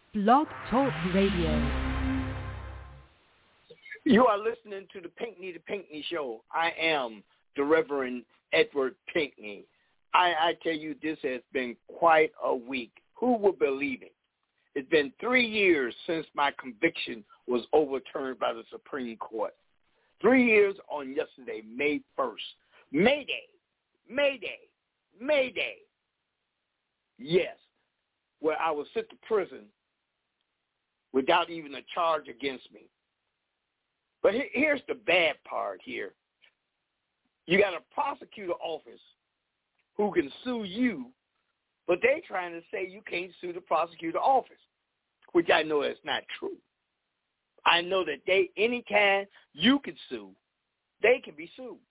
Blog Talk Radio. You are listening to the Pinckney Show. I am the Reverend Edward Pinckney. I tell you, this has been quite a week. Who would believe it? It's been 3 years since my conviction was overturned by the Supreme Court. 3 years on yesterday, May 1st. May Day. Yes, where I was sent to prison without even a charge against me. But here's the bad part here. You got a prosecutor office who can sue you, but they trying to say you can't sue the prosecutor office, which I know is not true. I know that anytime you can sue, they can be sued.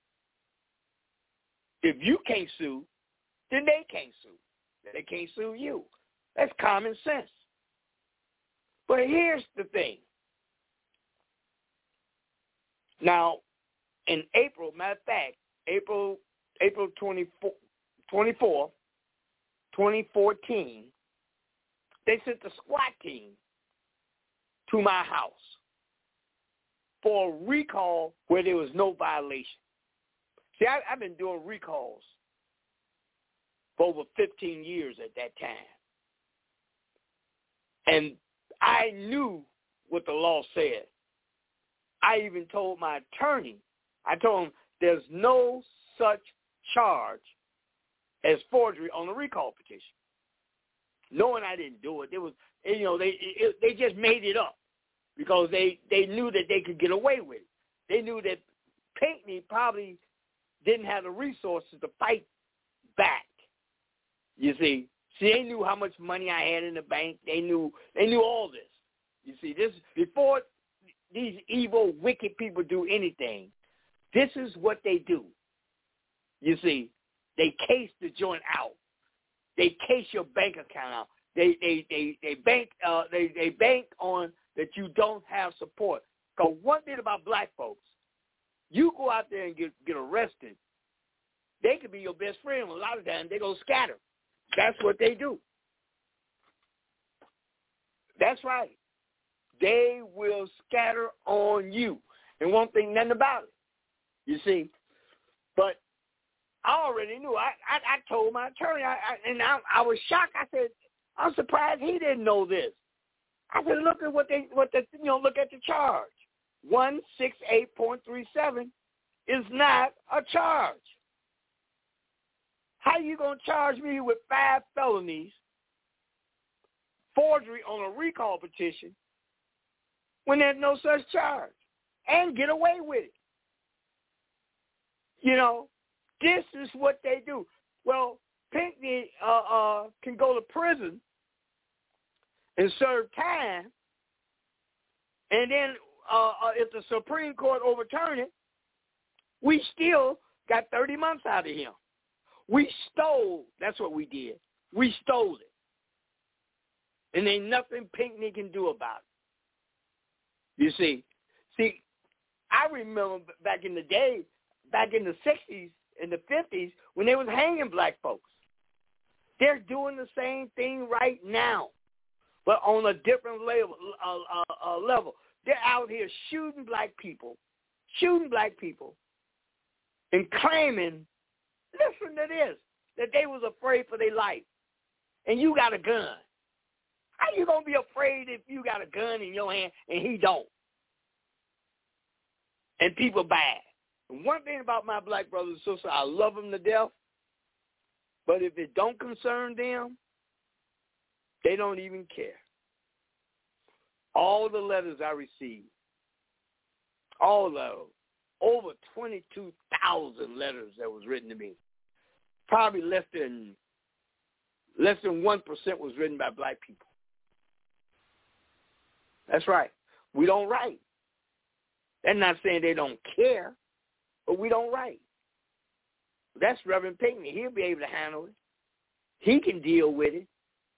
If you can't sue, then they can't sue. They can't sue you. That's common sense. But here's the thing. Now, in April, matter of fact, April 24, 2014, they sent the SWAT team to my house for a recall where there was no violation. See, I've been doing recalls for over 15 years at that time. And I knew what the law said. I even told my attorney, I told him there's no such charge as forgery on a recall petition. Knowing I didn't do it, they just made it up because they knew that they could get away with it. They knew that Pinckney probably didn't have the resources to fight back. You see, they knew how much money I had in the bank. They knew all this. You see, this before these evil, wicked people do anything. This is what they do. You see, they case the joint out. They case your bank account out. They bank on that you don't have support. Because one thing about black folks, you go out there and get arrested, they could be your best friend. A lot of times they go scatter. That's what they do. That's right. They will scatter on you and won't think nothing about it. You see, but I already knew. I told my attorney, I was shocked. I said, I'm surprised he didn't know this. I said, look at look at the charge. 168.37 is not a charge. How you gonna charge me with 5 felonies, forgery on a recall petition, when there's no such charge, and get away with it? You know, this is what they do. Well, Pinckney can go to prison and serve time, and then if the Supreme Court overturn it, we still got 30 months out of him. We stole. That's what we did. We stole it. And ain't nothing Pinckney can do about it. You see, I remember back in the day, back in the 60s and the 50s, when they was hanging black folks. They're doing the same thing right now, but on a different level. They're out here shooting black people, and claiming, listen to this, that they was afraid for their life, and you got a gun. How you going to be afraid if you got a gun in your hand and he don't? And people bad. And one thing about my black brothers and sisters, I love them to death, but if it don't concern them, they don't even care. All the letters I received, all of them, over 22,000 letters that was written to me. Probably less than 1% was written by black people. That's right. We don't write. They're not saying they don't care, but we don't write. That's Reverend Pinckney. He'll be able to handle it. He can deal with it.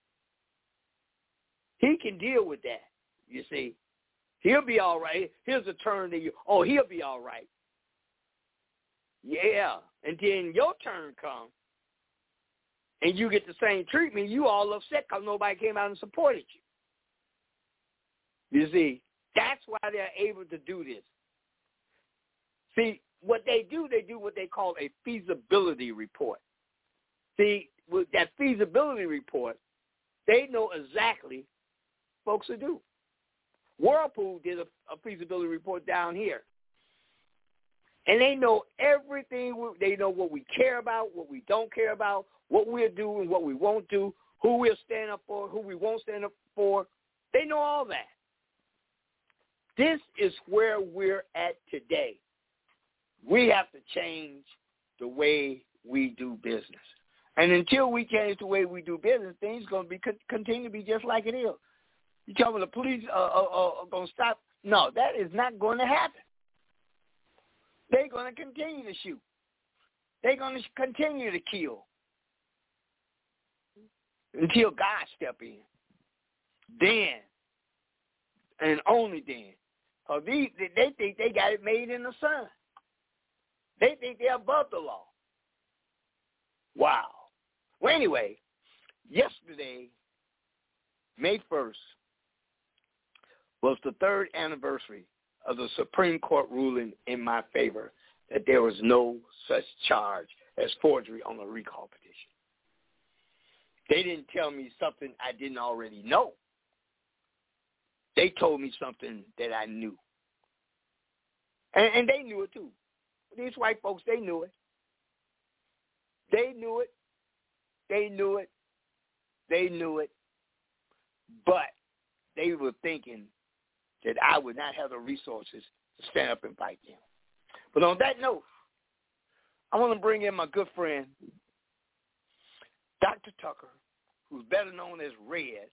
He can deal with that, you see. He'll be all right. Here's a turn to you. Oh, he'll be all right. Yeah. And then your turn comes, and you get the same treatment. You all upset because nobody came out and supported you. You see, that's why they're able to do this. See, what they do what they call a feasibility report. See, with that feasibility report, they know exactly folks to do. Whirlpool did a feasibility report down here. And they know everything. They know what we care about, what we don't care about, what we'll do and what we won't do, who we'll stand up for, who we won't stand up for. They know all that. This is where we're at today. We have to change the way we do business. And until we change the way we do business, things are going to be continue to be just like it is. You tell me the police are going to stop? No, that is not going to happen. They're going to continue to shoot. They're going to continue to kill until God step in. Then, and only then. Because they think they got it made in the sun. They think they're above the law. Wow. Well, anyway, yesterday, May 1st, was the 3rd anniversary of the Supreme Court ruling in my favor that there was no such charge as forgery on a recall petition. They didn't tell me something I didn't already know. They told me something that I knew. And they knew it too. These white folks, they knew it. They knew it. They knew it. They knew it. But they were thinking that I would not have the resources to stand up and fight them. But on that note, I want to bring in my good friend, Dr. Tucker, who's better known as Red.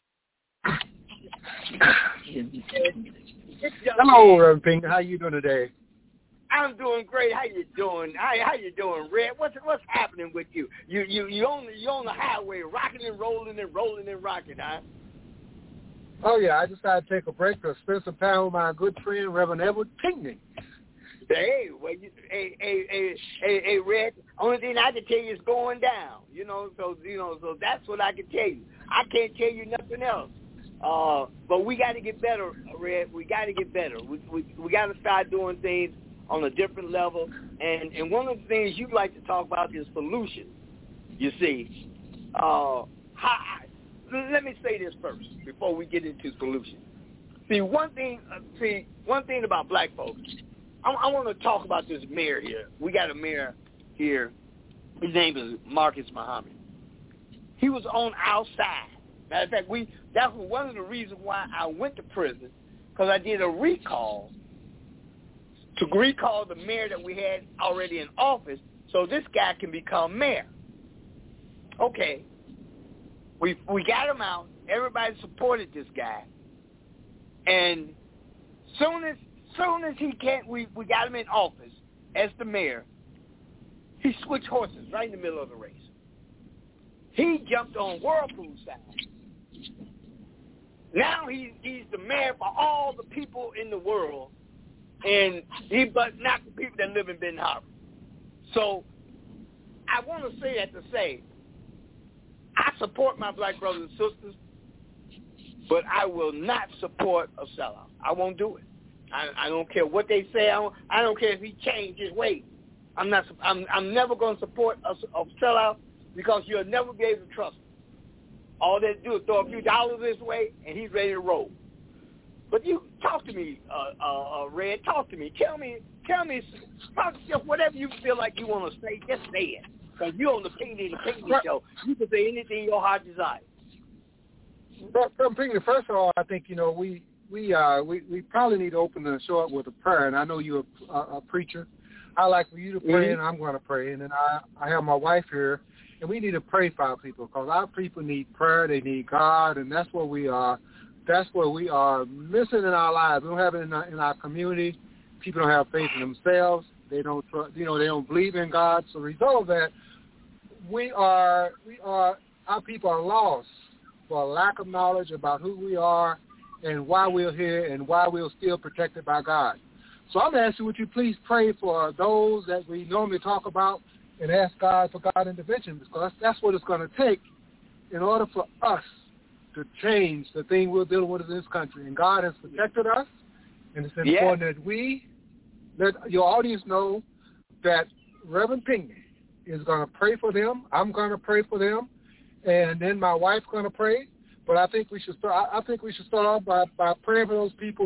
Hello, Reverend Pink. How you doing today? I'm doing great. How you doing? How you doing, Red? What's happening with you? You on the highway, rocking and rolling and rolling and rocking, huh? Oh yeah, I decided to take a break to spend some time with my good friend, Reverend Edward Pinckney. Hey, well, hey, Red. Only thing I can tell you is going down. So that's what I can tell you. I can't tell you nothing else. But we got to get better, Red. We got to get better. We got to start doing things on a different level. And one of the things you like to talk about is solutions. You see, let me say this first before we get into solutions. See, one thing about black folks. I want to talk about this mayor here. We got a mayor here. His name is Marcus Muhammad. He was on our side. Matter of fact, that was one of the reasons why I went to prison, because I did a recall to recall the mayor that we had already in office so this guy can become mayor. Okay. We got him out. Everybody supported this guy. And soon as we got him in office as the mayor, he switched horses right in the middle of the race. He jumped on Whirlpool's side. Now he's the mayor for all the people in the world, but not the people that live in Benton Harbor. So I want to say that to say, I support my black brothers and sisters, but I will not support a sellout. I won't do it. I don't care what they say. I don't care if he changed his ways. I'm never going to support a sellout because you'll never be able to trust him. All they do is throw a few dollars this way, and he's ready to roll. But you talk to me, Red. Talk to me. Tell me. Whatever you feel like you want to say, just say it. Because you're on the Pinckney Show. You can say anything your heart desires. From Pinckney, first of all, I think we probably need to open the show up with a prayer. And I know you're a preacher. I like for you to pray, and I'm going to pray. And then I have my wife here, and we need to pray for our people because our people need prayer. They need God, and that's what we are. That's what we are missing in our lives. We don't have it in our community. People don't have faith in themselves. They don't trust, they don't believe in God. So, the result of that, our people are lost for a lack of knowledge about who we are and why we're here and why we're still protected by God. So I'm asking, would you please pray for those that we normally talk about and ask God for God intervention, because that's what it's going to take in order for us to change the thing we're dealing with in this country. And God has protected us, and it's important that we let your audience know that Reverend Pinckney is going to pray for them. I'm going to pray for them, and then my wife's going to pray. But I think we should start. I think we should start off by praying for those people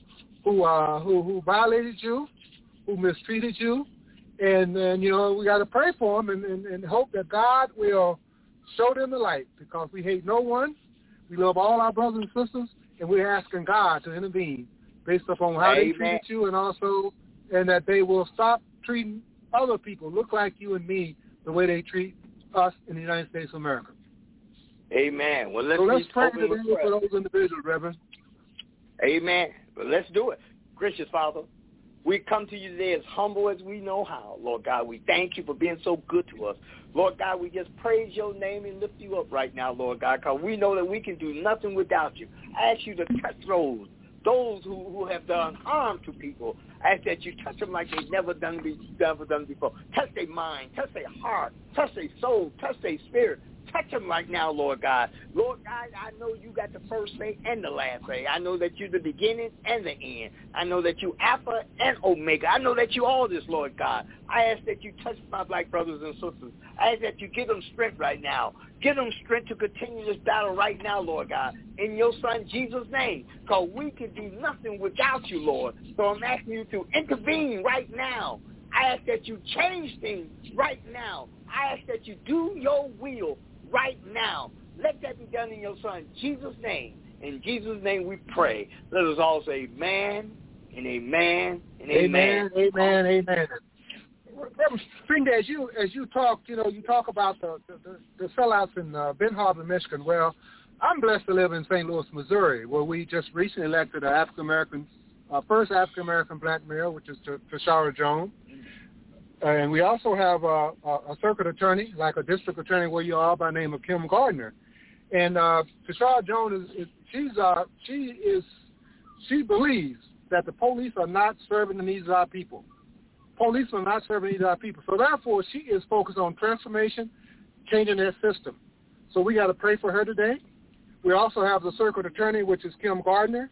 who violated you, who mistreated you, and then we got to pray for them and hope that God will show them the light, because we hate no one. We love all our brothers and sisters, and we're asking God to intervene based upon how they treated you, and that they will stop treating other people, look like you and me, the way they treat us in the United States of America. Amen. Well, let's pray today for those individuals, Reverend. Amen. Well, let's do it. Gracious Father, we come to you today as humble as we know how. Lord God, we thank you for being so good to us. Lord God, we just praise your name and lift you up right now, Lord God, because we know that we can do nothing without you. I ask you to touch those who have done harm to people. I ask that you touch them like they've never done before. Touch their mind, touch their heart, touch their soul, touch their spirit. Touch them right now, Lord God. Lord God, I know you got the first say and the last say. I know that you're the beginning and the end. I know that you Alpha and Omega. I know that you all this, Lord God. I ask that you touch my black brothers and sisters. I ask that you give them strength right now. Give them strength to continue this battle right now, Lord God, in your Son Jesus' name, because we can do nothing without you, Lord. So I'm asking you to intervene right now. I ask that you change things right now. I ask that you do your will right now. Let that be done in your Son Jesus' name. In Jesus' name we pray. Let us all say amen and amen and amen. Amen, amen. Reverend Finger, as you talk, you talk about the sellouts in Ben Harbor, Michigan. Well, I'm blessed to live in St. Louis, Missouri, where we just recently elected our first African-American black mayor, which is Tashara Jones. And we also have a circuit attorney, like a district attorney where you are, by the name of Kim Gardner. And Tashara Jones she believes that the police are not serving the needs of our people. Police are not serving the needs of our people. So therefore, she is focused on transformation, changing their system. So we got to pray for her today. We also have the circuit attorney, which is Kim Gardner.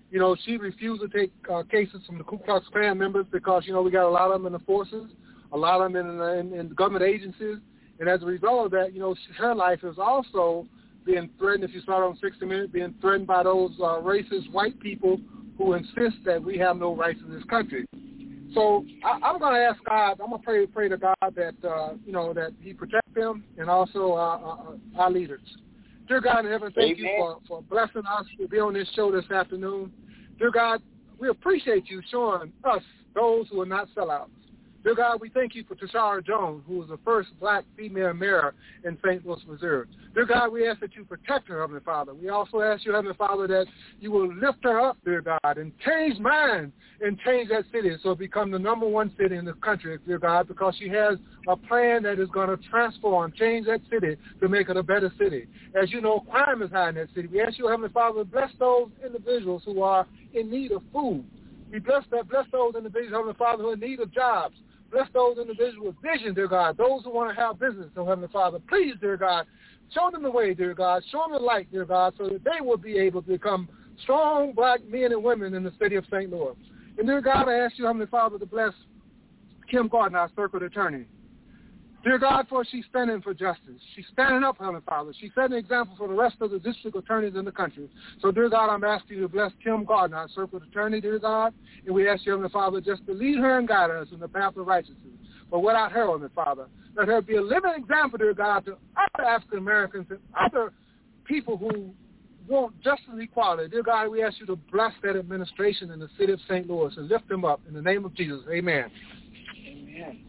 She refused to take cases from the Ku Klux Klan members because, we got a lot of them in the forces, a lot of them in government agencies. And as a result of that, her life is also being threatened, if you saw it on 60 Minutes, being threatened by those racist white people who insist that we have no rights in this country. So I'm going to ask God, I'm going to pray to God that, that he protect them and also our leaders. Dear God in heaven, thank you for blessing us to be on this show this afternoon. Dear God, we appreciate you showing us those who are not sellouts. Dear God, we thank you for Tashara Jones, who was the first black female mayor in St. Louis, Missouri. Dear God, we ask that you protect her, Heavenly Father. We also ask you, Heavenly Father, that you will lift her up, dear God, and change minds and change that city so it become the number one city in this country, dear God, because she has a plan that is going to transform, change that city to make it a better city. As you know, crime is high in that city. We ask you, Heavenly Father, to bless those individuals who are in need of food. We bless those individuals, Heavenly Father, who are in need of jobs. Bless those individuals with vision, dear God, those who want to have business, so Heavenly Father. Please, dear God, show them the way, dear God. Show them the light, dear God, so that they will be able to become strong black men and women in the city of St. Louis. And, dear God, I ask you, Heavenly Father, to bless Kim Gardner, our circuit attorney. Dear God, for she's standing for justice. She's standing up, Heavenly Father. She's setting an example for the rest of the district attorneys in the country. So, dear God, I'm asking you to bless Kim Gardner, our circuit attorney, dear God. And we ask you, Heavenly Father, just to lead her and guide us in the path of righteousness. But without her, Heavenly Father, let her be a living example, dear God, to other African Americans and other people who want justice and equality. Dear God, we ask you to bless that administration in the city of St. Louis and lift them up in the name of Jesus. Amen. Amen.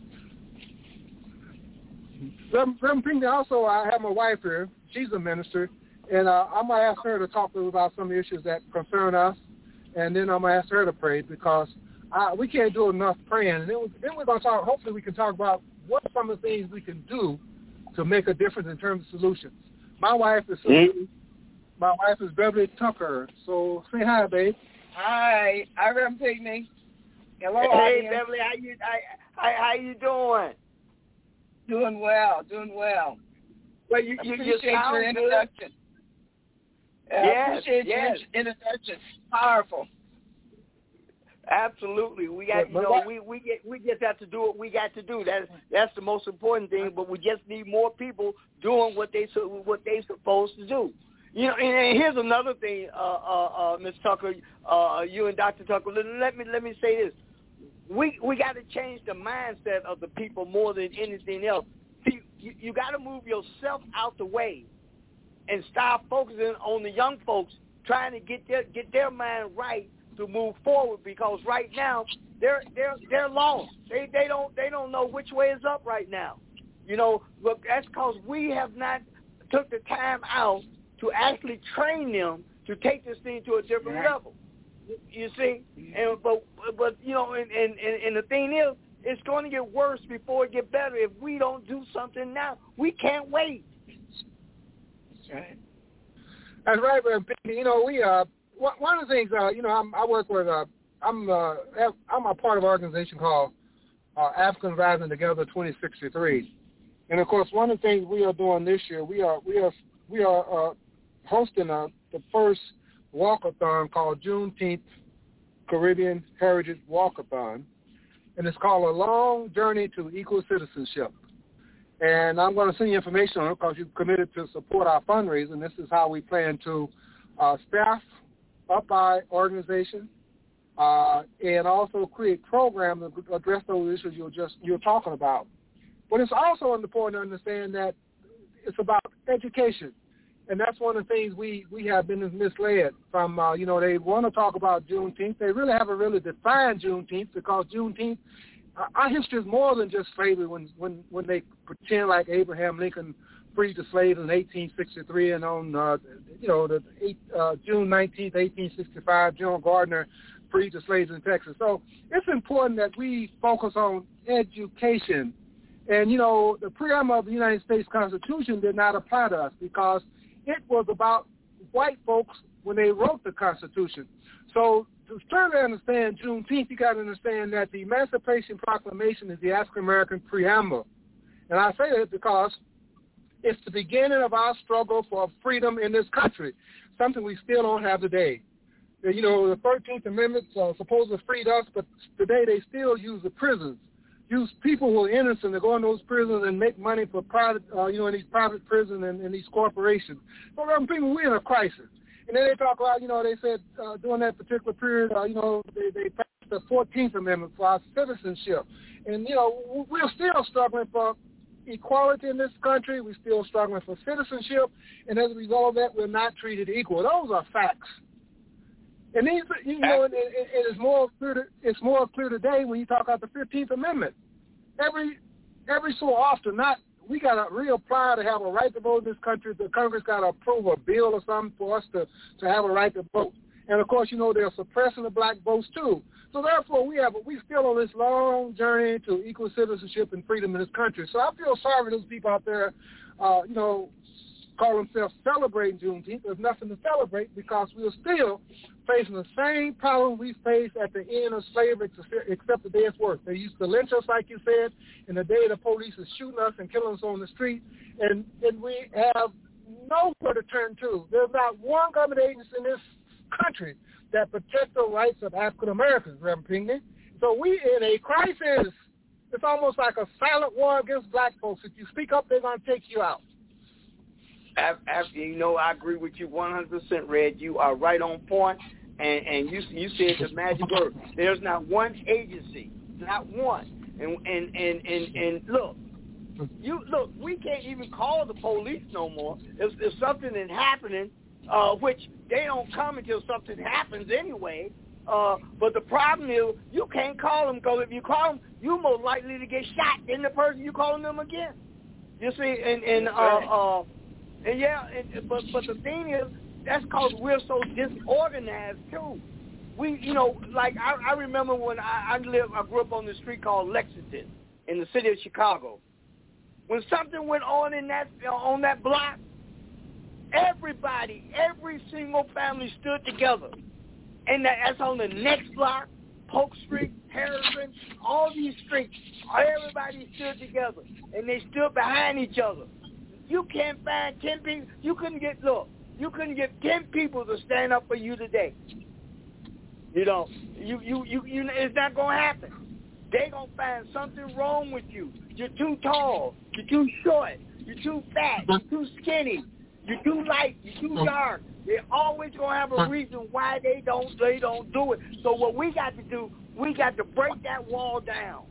Reverend Pinckney, also, I have my wife here. She's a minister, and I'm going to ask her to talk to us about some issues that concern us, and then I'm going to ask her to pray because we can't do enough praying. And then we're going to talk, hopefully we can talk about what are some of the things we can do to make a difference in terms of solutions. My wife is Beverly Tucker, so say hi, babe. Hi, Reverend Pinckney. Hello, hey, audience. Beverly, how you doing? Doing well. Well, you appreciate sound your introduction. I appreciate your introduction. Powerful. Absolutely, we got we just have to do what we got to do. That's the most important thing. But we just need more people doing what they supposed to do. You know, and here's another thing, Ms. Tucker, you and Dr. Tucker. Let me say this: we got to change the mindset of the people more than anything else. See, you got to move yourself out the way and start focusing on the young folks, trying to get their mind right to move forward, because right now they're lost. They don't know which way is up right now. You know, look, that's because we have not took the time out to actually train them to take this thing to a different level. You see, and but you know, and the thing is, it's going to get worse before it get better if we don't do something now. We can't wait. That's right. That's right, you know, we one of the things, you know, I work with, I'm a part of an organization called Africans Rising Together 2063, and of course, one of the things we are doing this year, we are hosting the first walkathon called Juneteenth Caribbean Heritage Walkathon, and it's called A Long Journey to Equal Citizenship. And I'm going to send you information on it because you've committed to support our fundraising. This is how we plan to staff up our organization and also create programs that address those issues you're talking about. But it's also important to understand that it's about education. And that's one of the things we have been misled from, you know, they want to talk about Juneteenth. They really haven't really defined Juneteenth, because Juneteenth, our history is more than just slavery. When they pretend like Abraham Lincoln freed the slaves in 1863, and on, June 19th, 1865, John Gardner freed the slaves in Texas. So it's important that we focus on education. And, you know, the preamble of the United States Constitution did not apply to us because it was about white folks when they wrote the Constitution. So to further understand Juneteenth, you got to understand that the Emancipation Proclamation is the African American preamble. And I say that because it's the beginning of our struggle for freedom in this country, something we still don't have today. You know, the 13th Amendment supposedly freed us, but today they still use the prisons, use people who are innocent to go in those prisons and make money for private, in these private prisons and these corporations. So, people, we're in a crisis. And then they talk about, they said during that particular period, they passed the 14th Amendment for our citizenship. And, we're still struggling for equality in this country. We're still struggling for citizenship. And as a result of that, we're not treated equal. Those are facts. And these, it's more clear today when you talk about the 15th Amendment. Every so often, we got to reapply to have a right to vote in this country. The Congress got to approve a bill or something for us to have a right to vote. And of course, they're suppressing the black votes too. So therefore, we still on this long journey to equal citizenship and freedom in this country. So I feel sorry for those people out there, call themselves celebrating Juneteenth. There's nothing to celebrate because we're still facing the same problem we faced at the end of slavery, except the day it's worse. They used to lynch us, like you said, and the day the police is shooting us and killing us on the street, and we have nowhere to turn to. There's not one government agency in this country that protects the rights of African Americans, Reverend Pinckney. So we in a crisis. It's almost like a silent war against black folks. If you speak up, they're going to take you out. After, I agree with you 100%, Red. You are right on point, and you said the magic word. There's not one agency, not one. And look, we can't even call the police no more. If something is happening, which they don't come until something happens anyway. But the problem is you can't call them, because if you call them, you're more likely to get shot than the person you calling them again. You see, but the thing is, that's because we're so disorganized too. We, I remember when I grew up on the street called Lexington in the city of Chicago. When something went on on that block, everybody, every single family stood together. And that's on the next block, Polk Street, Harrison, all these streets. Everybody stood together, and they stood behind each other. You can't find 10 people. You couldn't get, You couldn't get 10 people to stand up for you today. You know, you it's not gonna happen. They gonna find something wrong with you. You're too tall. You're too short. You're too fat. You're too skinny. You're too light. You're too dark. They're always gonna have a reason why they don't do it. So what we got to do, we got to break that wall down.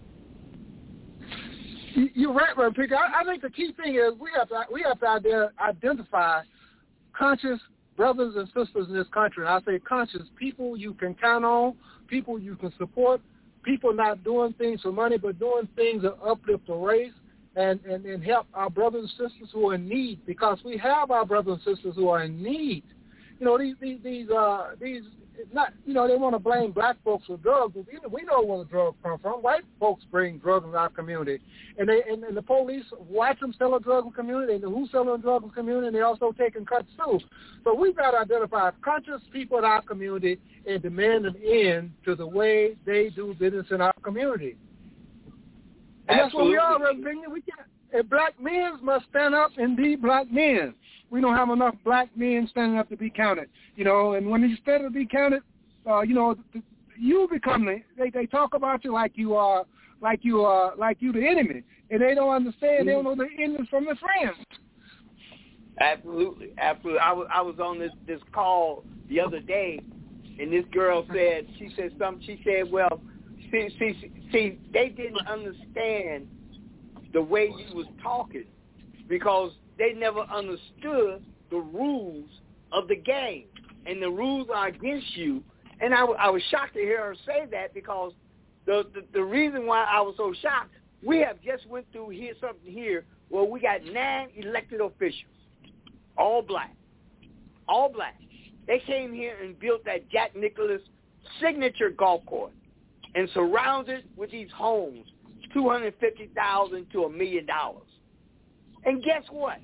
You're right, Reverend Pickett. I think the key thing is we have to identify conscious brothers and sisters in this country. And I say conscious people you can count on, people you can support, people not doing things for money but doing things that uplift the race and help our brothers and sisters who are in need, because we have our brothers and sisters who are in need. You know, these not, you know, they want to blame black folks for drugs, but we know where the drugs come from. White folks bring drugs in our community, and the police watch them sell a drug in the community. They know who's selling drugs in the community, and they're also taking cuts too. So we've got to identify conscious people in our community and demand an end to the way they do business in our community. And that's what we are, Reverend Pickett. We can't. And black men must stand up and be black men. We don't have enough black men standing up to be counted, you know. And when you stand to be counted, you know, you become they talk about you like you are the enemy, and they don't understand. They don't know the enemies from the friends. Absolutely. I was on this call the other day, and this girl said, she said, well, see, they didn't understand the way you was talking, because they never understood the rules of the game, and the rules are against you. And I was shocked to hear her say that, because the reason why I was so shocked, we have just went through something here where we got 9 elected officials, all black. They came here and built that Jack Nicklaus signature golf course and surrounded with these homes, $250,000 to $1 million. And guess what?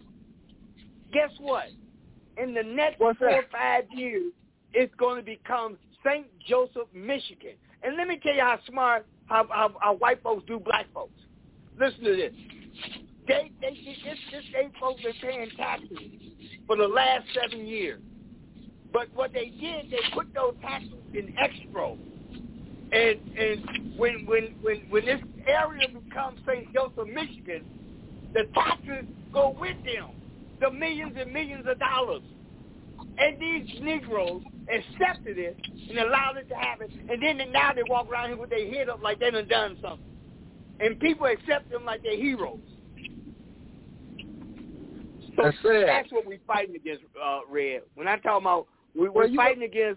In the next 4 or 5 years, it's going to become St. Joseph, Michigan. And let me tell you how smart, how white folks do black folks. Listen to this. This folks been paying taxes for the last 7 years. But what they did, they put those taxes in escrow. And when this area becomes St. Joseph, Michigan, the taxes go with them, the millions and millions of dollars. And these Negroes accepted it and allowed it to happen. And then now they walk around here with their head up like they done something. And people accept them like they're heroes. So that's what we're fighting against, Red. When I talk about we're fighting against,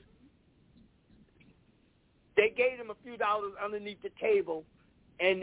they gave them a few dollars underneath the table and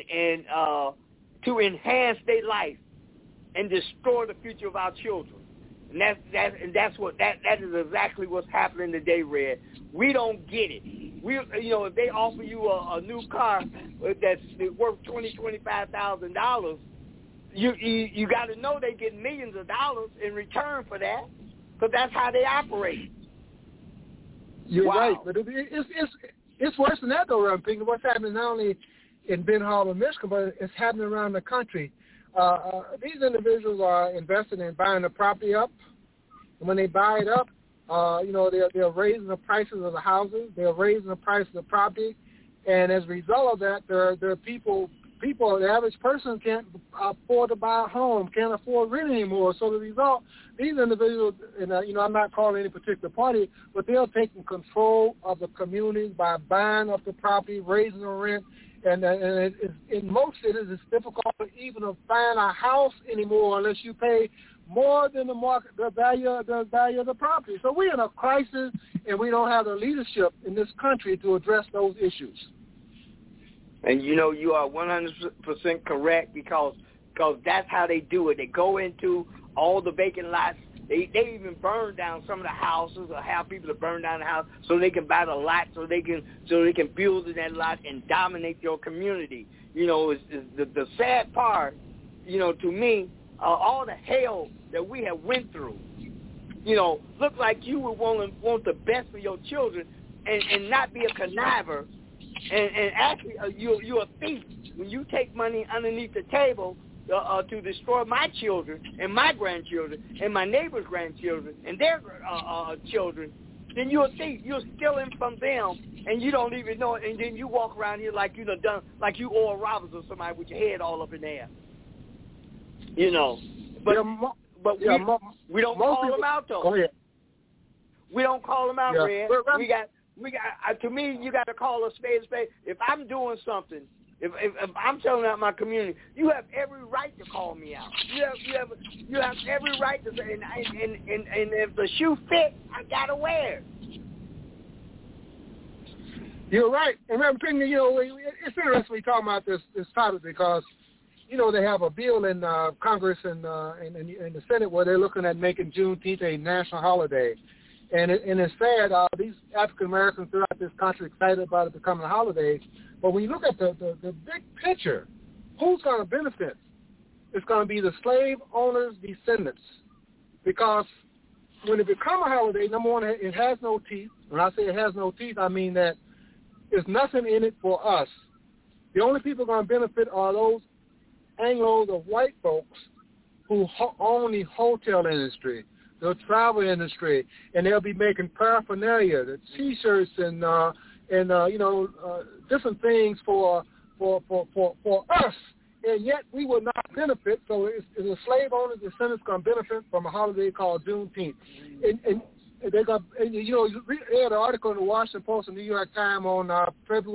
to enhance their life and destroy the future of our children. And that is exactly what's happening today, Red. We don't get it. If they offer you a new car that's worth $20,000-$25,000, you got to know they get millions of dollars in return for that, because that's how they operate. You're right, but it's worse than that, though, Reverend Pickett. What's happening not only in Ben Harbor, Michigan, but it's happening around the country. These individuals are investing in buying the property up. And when they buy it up, they're raising the prices of the houses. They're raising the price of the property. And as a result of that, there are people, the average person can't afford to buy a home, can't afford rent anymore. So the result, these individuals, and I'm not calling any particular party, but they're taking control of the communities by buying up the property, raising the rent. And in most cities, it's difficult to even find a house anymore unless you pay more than the value of the property. So we're in a crisis, and we don't have the leadership in this country to address those issues. And you are 100% correct, because that's how they do it. They go into all the vacant lots. They even burn down some of the houses, or have people to burn down the house so they can buy the lot, so they can build in that lot and dominate your community. It's the sad part. To me, all the hell that we have went through. Look like you would want the best for your children, and not be a conniver, and actually you're a thief when you take money underneath the table to destroy my children and my grandchildren and my neighbor's grandchildren and their children, then you're a thief. You're stealing from them, and you don't even know it. And then you walk around here like you done, like you Oral Roberts or somebody with your head all up in the air. You know, but we don't call them out though. Go ahead. We don't call them out, Yeah. Red. We got. To me, you got to call a spade a spade. If I'm doing something, if I'm telling out my community, you have every right to call me out. You have every right to say, and if the shoe fits, I gotta wear it. You're right. And Reverend Pinckney, it's interesting we talk about this topic because, they have a bill in Congress and in the Senate where they're looking at making Juneteenth a national holiday. And it's sad, these African Americans throughout this country are excited about it becoming a holiday. But when you look at the big picture, who's going to benefit? It's going to be the slave owners' descendants. Because when it becomes a holiday, number one, it has no teeth. When I say it has no teeth, I mean that there's nothing in it for us. The only people going to benefit are those Anglos or white folks who own the hotel industry, the travel industry, and they'll be making paraphernalia, the T-shirts and different things for us, and yet we will not benefit. So it's the slave owners, the descendants, going to benefit from a holiday called Juneteenth. And they got, you read an article in the Washington Post and New York Times on March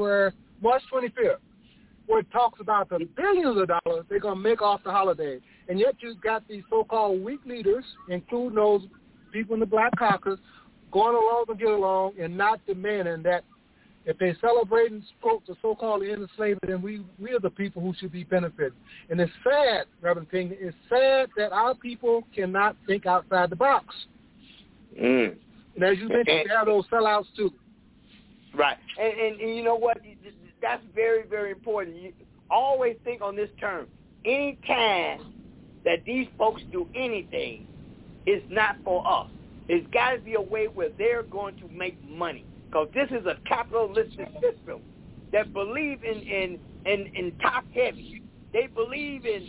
25th, where it talks about the billions of dollars they're going to make off the holiday. And yet you've got these so-called weak leaders, including those people in the Black Caucus, going along to get along and not demanding that if they're celebrating the so-called end of slavery, then we are the people who should be benefited. And it's sad, Reverend Pinckney, it's sad that our people cannot think outside the box. And as you mentioned, they have those sellouts too. Right. And you know what? That's very, very important. You always think on this term. Any time that these folks do anything, it's not for us. It's got to be a way where they're going to make money. Because this is a capitalistic system that believe in top heavy. They believe in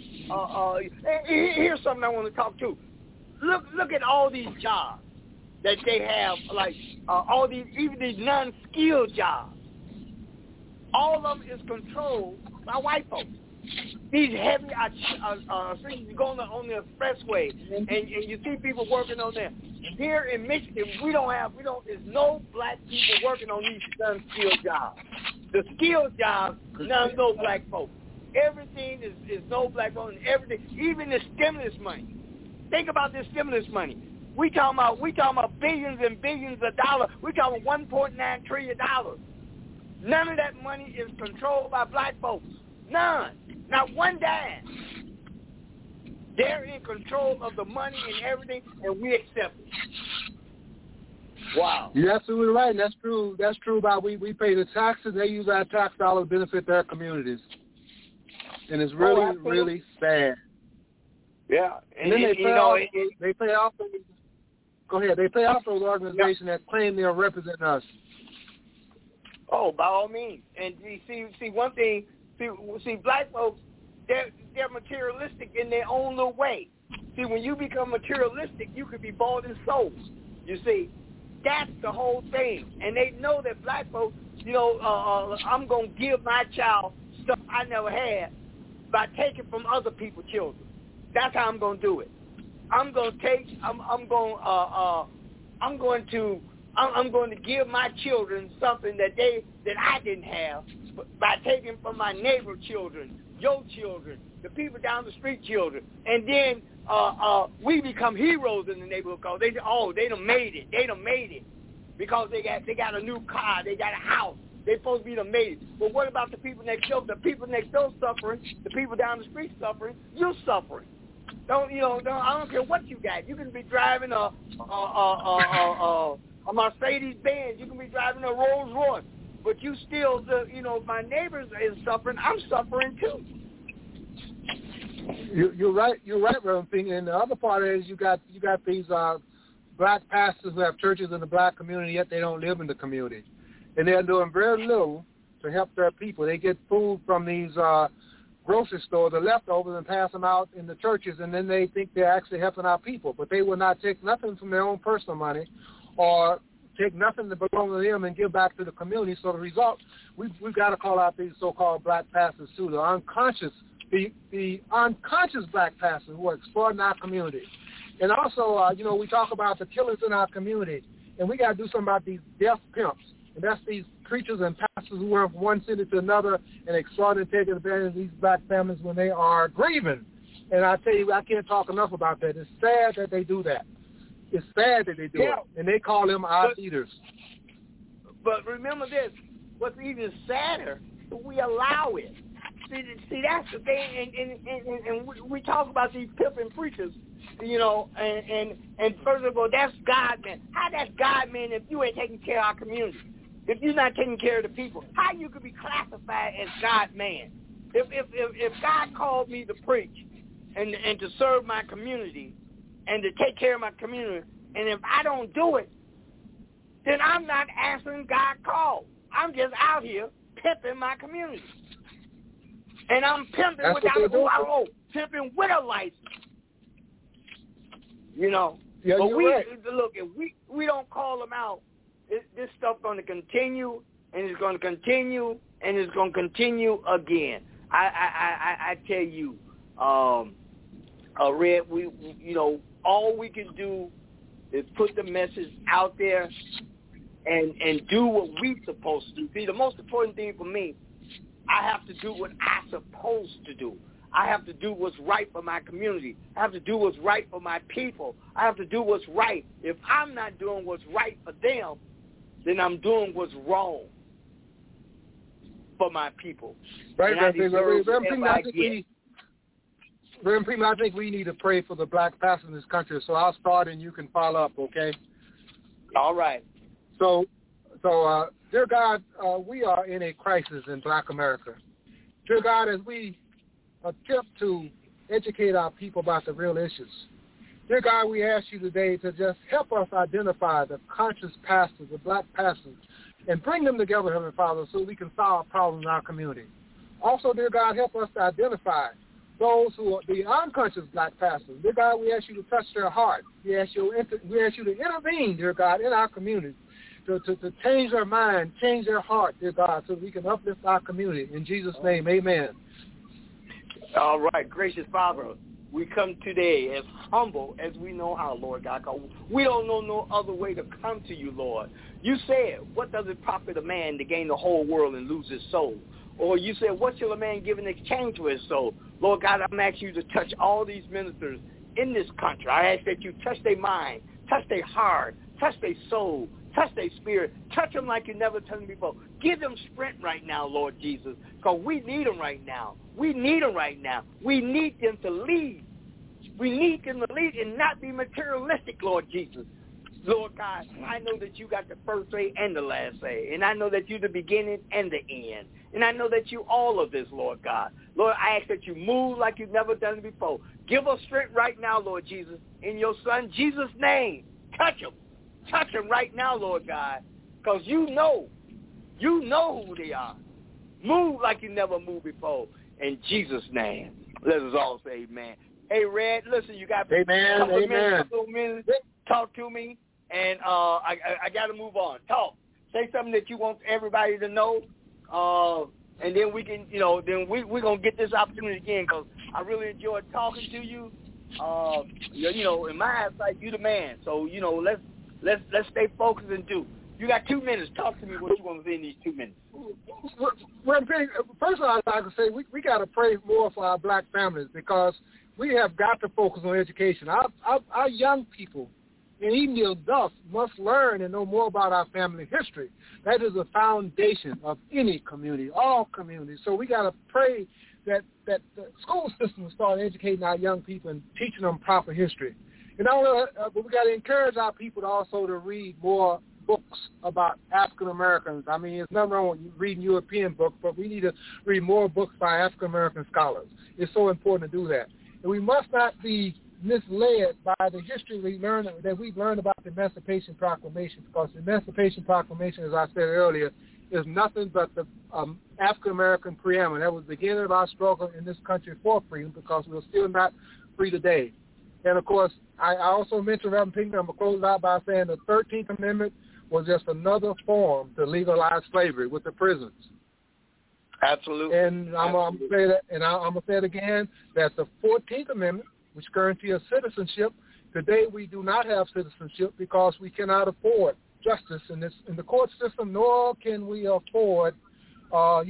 here's something I want to talk to. Look at all these jobs that they have, like all these, even these non-skilled jobs. All of them is controlled by white folks. These heavy things going on the expressway, and you see people working on there. Here in Michigan, there's no black people working on these non-skilled jobs. The skilled jobs, no black folks. Everything is no black folks, and everything, even the stimulus money. Think about this stimulus money. We talking about billions and billions of dollars. We talking $1.9 trillion. None of that money is controlled by black folks. None. Not one dime. They're in control of the money and everything, and we accept it. Wow. You're absolutely right, and that's true. That's true about we pay the taxes. They use our tax dollars to benefit their communities. And it's really, really sad. Yeah. And then they pay off go ahead. They pay off those organizations that claim they'll represent us. Oh, by all means. And you see one thing, see black folks, they're materialistic in their own little way. See, when you become materialistic, you could be bought and sold. You see, that's the whole thing. And they know that black folks, I'm going to give my child stuff I never had by taking from other people's children. That's how I'm going to do it. I'm going to give my children something that I didn't have by taking from my neighbor children, your children, the people down the street children, and then we become heroes in the neighborhood because they done made it. They done made it because they got a new car, they got a house. They supposed to be the made it. But what about the people next door? The people next door suffering, the people down the street suffering. You're suffering. I don't care what you got. You can be driving a Mercedes Benz. You can be driving a Rolls Royce, but you still, my neighbors is suffering. I'm suffering too. You're right. You're right, Reverend Pinckney. And the other part is you got these black pastors who have churches in the black community, yet they don't live in the community, and they're doing very little to help their people. They get food from these grocery store, the leftovers, and pass them out in the churches, and then they think they're actually helping our people. But they will not take nothing from their own personal money or take nothing that belongs to them and give back to the community. So the result, we've got to call out these so-called black pastors too, the unconscious black pastors who are exploiting our community. And also, we talk about the killers in our community, and we got to do something about these death pimps. And that's these preachers and pastors who run from one city to another and exploit and take advantage of these black families when they are grieving. And I tell you, I can't talk enough about that. It's sad that they do that. It's sad that they do it. And they call them our leaders. But remember this, what's even sadder, we allow it. See, that's the thing, and we talk about these pimping preachers, and first of all, that's God, man. How that's God, man, if you ain't taking care of our community? If you're not taking care of the people, how you could be classified as God, man? If God called me to preach and to serve my community and to take care of my community, and if I don't do it, then I'm not answering God's call. I'm just out here pimping my community. And I'm pimping pimping with a license. Yeah, but right. Look, if we don't call them out, this stuff going to continue, and it's going to continue, and it's going to continue again. I tell you, Red, all we can do is put the message out there and do what we're supposed to do. See, the most important thing for me, I have to do what I'm supposed to do. I have to do what's right for my community. I have to do what's right for my people. I have to do what's right. If I'm not doing what's right for them, then I'm doing what's wrong for my people. Right, I think we need to pray for the black pastors in this country. So I'll start and you can follow up, okay? All right. So, dear God, we are in a crisis in black America. Dear God, as we attempt to educate our people about the real issues, dear God, we ask you today to just help us identify the conscious pastors, the black pastors, and bring them together, Heavenly Father, so we can solve problems in our community. Also, dear God, help us to identify those who are the unconscious black pastors. Dear God, we ask you to touch their heart. We ask you to intervene, dear God, in our community, to change their mind, change their heart, dear God, so we can uplift our community. In Jesus' name, amen. All right, gracious Father, we come today as humble as we know how, Lord God. We don't know no other way to come to you, Lord. You said, what does it profit a man to gain the whole world and lose his soul? Or you said, what shall a man give in exchange for his soul? Lord God, I'm asking you to touch all these ministers in this country. I ask that you touch their mind, touch their heart, touch their soul, touch their spirit. Touch them like you never touched them before. Give them strength right now, Lord Jesus, because we need them right now. We need them right now. We need them to lead. We need them to lead and not be materialistic, Lord Jesus. Lord God, I know that you got the first say and the last say, and I know that you're the beginning and the end, and I know that you all of this, Lord God. Lord, I ask that you move like you've never done it before. Give us strength right now, Lord Jesus, in your Son Jesus' name. Touch them. Touch them right now, Lord God, because you know who they are. Move like you never moved before. In Jesus' name, let us all say amen. Hey, Red, listen, you got a couple of minutes. Talk to me, and I got to move on. Talk. Say something that you want everybody to know, and then we can, then we're going to get this opportunity again, because I really enjoyed talking to you. In my eyesight, you the man. So, let's stay focused and do. You got 2 minutes. Talk to me what you want to say in these 2 minutes. Well, first of all, I'd like to say we got to pray more for our black families, because we have got to focus on education. Our young people and even the adults must learn and know more about our family history. That is the foundation of any community, all communities. So we got to pray that the school system will start educating our young people and teaching them proper history. But we got to encourage our people to also to read more books about African Americans. I mean, there's nothing wrong with reading European books, but we need to read more books by African American scholars. It's so important to do that. And we must not be misled by the history we've learned about the Emancipation Proclamation, because the Emancipation Proclamation, as I said earlier, is nothing but the African-American preamble. That was the beginning of our struggle in this country for freedom, because we're still not free today. And, of course, I also mentioned, Reverend Pinckney, I'm going to close out by saying the 13th Amendment was just another form to legalize slavery with the prisons. Absolutely. And I'm going to say that, and I'm going to say it again, that the 14th Amendment, which guarantees citizenship, today we do not have citizenship because we cannot afford justice in the court system, nor can we afford, to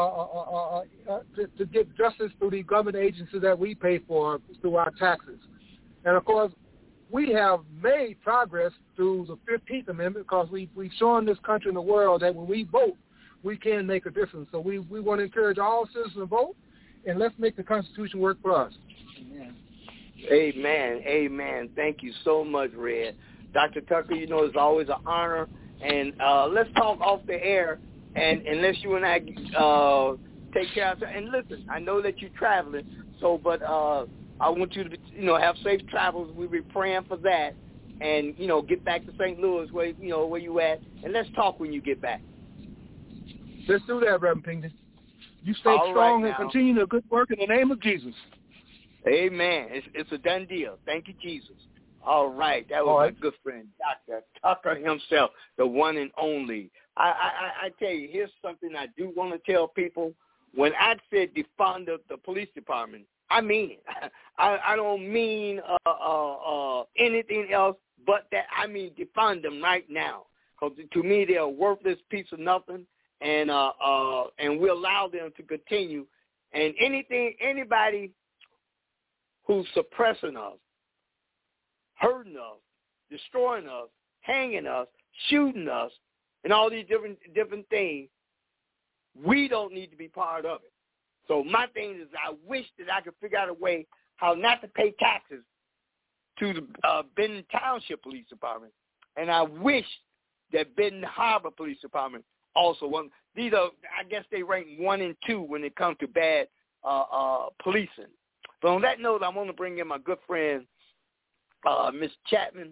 get justice through the government agencies that we pay for through our taxes. And, of course, we have made progress through the 15th Amendment because we've shown this country and the world that when we vote, we can make a difference. So we want to encourage all citizens to vote, and let's make the Constitution work for us. Amen. Amen. Amen. Thank you so much, Red. Dr. Tucker, it's always an honor. And let's talk off the air, and unless you and I take care of it. And listen, I know that you're traveling, but I want you to, have safe travels. We'll be praying for that, and get back to St. Louis where you at, and let's talk when you get back. Let's do that, Reverend Pinckney. You stay strong and continue the good work in the name of Jesus. Amen. It's a done deal. Thank you, Jesus. All right. That was my good friend, Dr. Tucker himself, the one and only. I tell you, here's something I do want to tell people. When I said defund the police department, I mean it. I don't mean anything else but that. I mean defund them right now. Because to me, they're a worthless piece of nothing, and we allow them to continue. And anybody who's suppressing us, hurting us, destroying us, hanging us, shooting us, and all these different things, we don't need to be part of it. So my thing is, I wish that I could figure out a way how not to pay taxes to the Benton Township Police Department, and I wish that Benton Harbor Police Department also won. These are, I guess, they rank 1 and 2 when it comes to bad policing. But on that note, I want to bring in my good friend, Miss Chapman,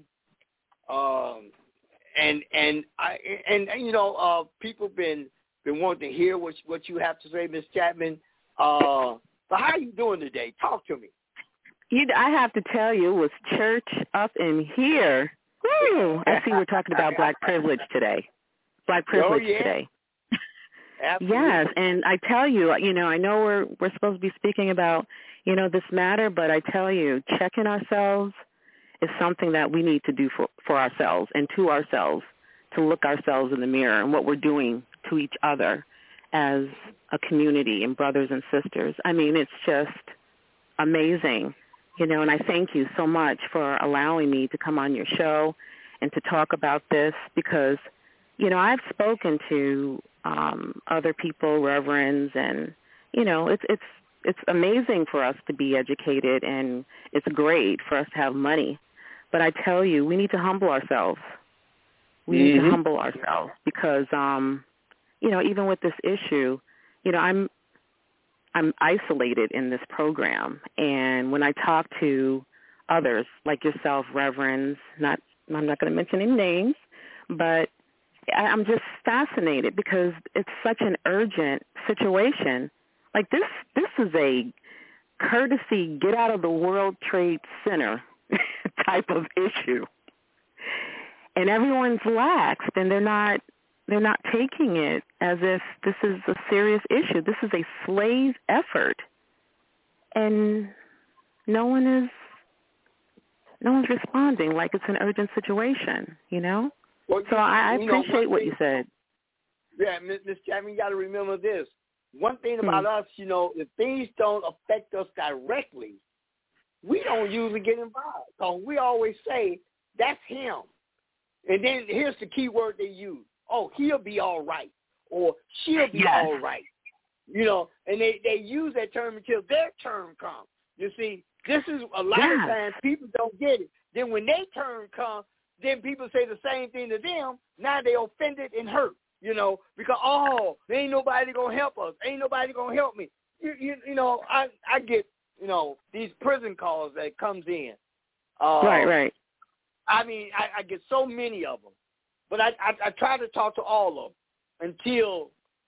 people been wanting to hear what you have to say, Miss Chapman. So how are you doing today? Talk to me. I have to tell you, it was church up in here. Woo! I see we're talking about black privilege today. Black privilege today. Absolutely. Yes, and I tell you, I know we're supposed to be speaking about, this matter, but I tell you, checking ourselves is something that we need to do for ourselves and to ourselves, to look ourselves in the mirror and what we're doing to each other as a community and brothers and sisters. I mean, it's just amazing, and I thank you so much for allowing me to come on your show and to talk about this because, I've spoken to other people, reverends, and, it's amazing for us to be educated, and it's great for us to have money. But I tell you, we need to humble ourselves. We need to humble ourselves because, even with this issue, I'm isolated in this program. And when I talk to others like yourself, reverends, I'm not going to mention any names, but I'm just fascinated because it's such an urgent situation. Like this is a courtesy, get out of the World Trade Center type of issue. And everyone's laxed, and they're not taking it as if this is a serious issue. This is a slave effort, and no one's responding like it's an urgent situation. Well, so I appreciate what you said. Yeah, Ms. Chapman, you got to remember this. One thing about us, if things don't affect us directly, we don't usually get involved. So we always say, that's him. And then here's the key word they use. Oh, he'll be all right. Or she'll be all right. And they use that term until their term comes. You see, this is a lot of times people don't get it. Then when their turn comes, then people say the same thing to them. Now they're offended and hurt, because, there ain't nobody going to help us. Ain't nobody going to help me. I get, these prison calls that comes in. Right. I mean, I get so many of them. But I try to talk to all of them. until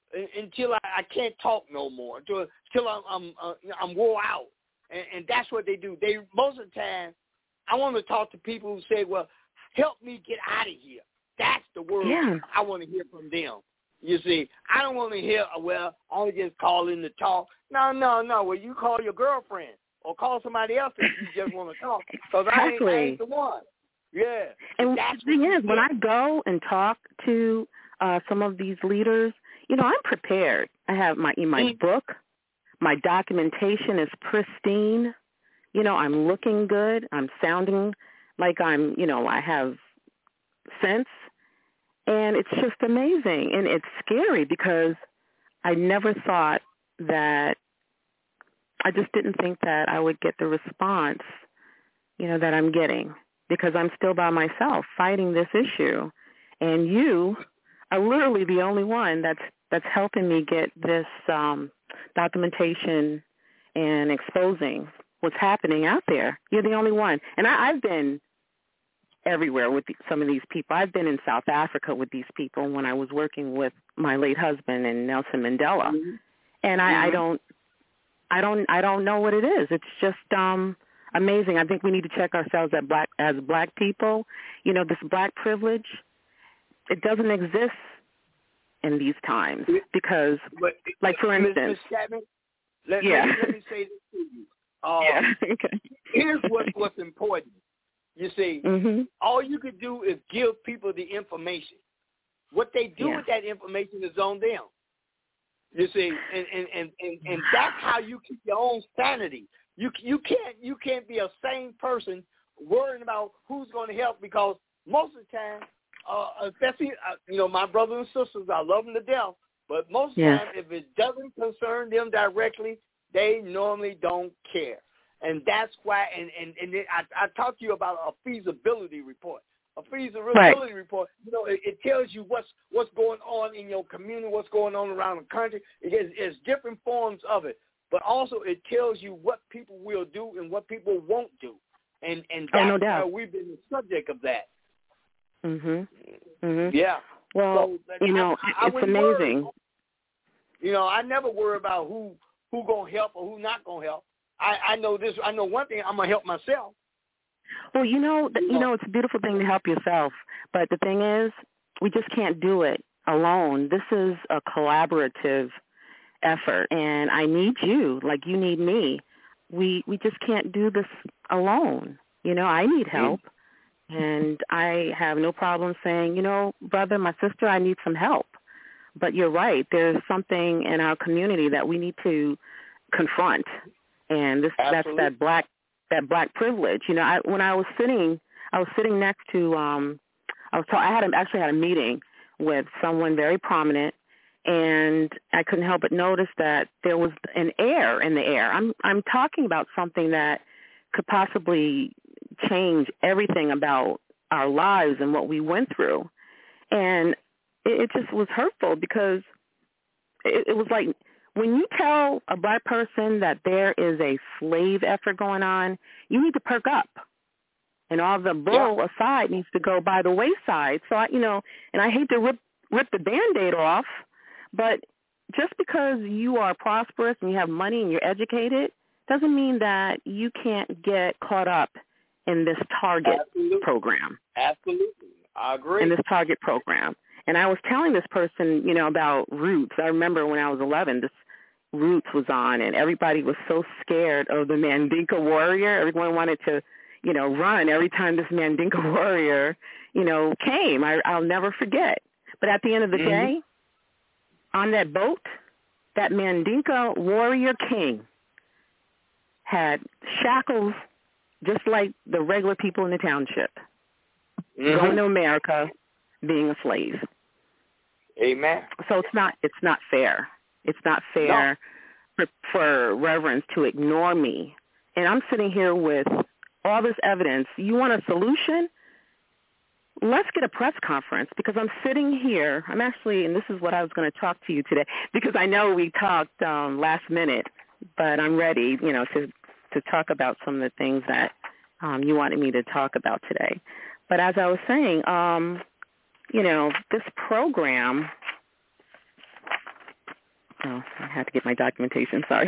I can't talk no more, until I'm wore out, and that's what they do. They most of the time, I want to talk to people who say, "Well, help me get out of here." That's the word I want to hear from them. You see, I don't want to hear, "Well, only just call in to talk." No. Well, you call your girlfriend or call somebody else if you just want to talk, because I ain't the one. Yeah. And the thing is, when I go and talk to some of these leaders, you know, I'm prepared. I have my book. My documentation is pristine. You know, I'm looking good. I'm sounding like I have sense. And it's just amazing. And it's scary because I never thought that, I just didn't think that I would get the response, you know, that I'm getting, because I'm still by myself fighting this issue. And you are literally the only one that's helping me get this documentation and exposing what's happening out there. You're the only one. And I've been everywhere with some of these people. I've been in South Africa with these people when I was working with my late husband and Nelson Mandela. Mm-hmm. And I don't know what it is. It's just amazing. I think we need to check ourselves as black people. You know, this black privilege, it doesn't exist in these times because, like, for instance, Ms. Chapman, let me say this to you. Okay. Here's what's important. You see, all you could do is give people the information. What they do with that information is on them. You see, and that's how you keep your own sanity. You can't be a sane person worrying about who's going to help, because most of the time, especially my brothers and sisters, I love them to death, but most of the time, if it doesn't concern them directly, they normally don't care. And that's why, and I talked to you about a feasibility report. A feasibility report, it tells you what's going on in your community, what's going on around the country. It's different forms of it, but also it tells you what people will do and what people won't do, and that's no doubt. why we've been the subject of that. Yeah. Well, so, it's amazing. Worry. I never worry about who gonna help or who not gonna help. I know this. I know one thing. I'm gonna help myself. Well, it's a beautiful thing to help yourself, but the thing is, we just can't do it alone. This is a collaborative effort, and I need you, like you need me. We just can't do this alone. I need help, and I have no problem saying, brother, my sister, I need some help. But you're right. There's something in our community that we need to confront, and that's that black privilege. When I was sitting next to I actually had a meeting with someone very prominent, and I couldn't help but notice that there was an air in the air. I'm talking about something that could possibly change everything about our lives and what we went through, and it just was hurtful because it was like, when you tell a black person that there is a slave effort going on, you need to perk up. And all the bull aside needs to go by the wayside. So, and I hate to rip the Band-Aid off, but just because you are prosperous and you have money and you're educated doesn't mean that you can't get caught up in this Target program. Absolutely. I agree. In this Target program. And I was telling this person, about Roots. I remember when I was 11, this Roots was on, and everybody was so scared of the Mandinka warrior. Everyone wanted to, run every time this Mandinka warrior, came. I'll never forget. But at the end of the day, on that boat, that Mandinka warrior king had shackles just like the regular people in the township, going to America, being a slave. Amen. So it's not fair. It's not fair for Reverends to ignore me. And I'm sitting here with all this evidence. You want a solution? Let's get a press conference, because I'm sitting here. I'm actually, and this is what I was going to talk to you today, because I know we talked last minute, but I'm ready, to talk about some of the things that you wanted me to talk about today. But as I was saying, this program Oh, I had to get my documentation. Sorry.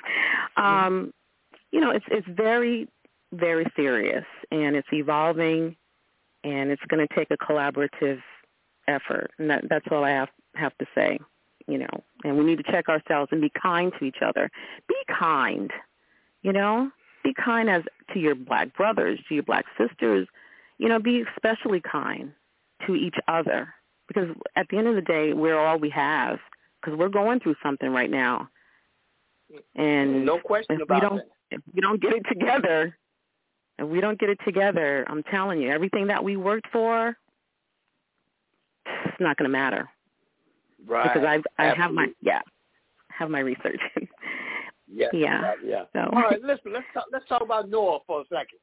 It's very, very serious, and it's evolving, and it's going to take a collaborative effort, and that's all I have to say. And we need to check ourselves and be kind to each other. Be kind, Be kind as to your black brothers, to your black sisters. Be especially kind to each other, because at the end of the day, we're all we have, because we're going through something right now. And no question about it. If we don't get it together, I'm telling you, everything that we worked for, it's not going to matter. Right. Because I have my research. Yes. Yeah. So. All right, listen. Let's talk about Noah for a second.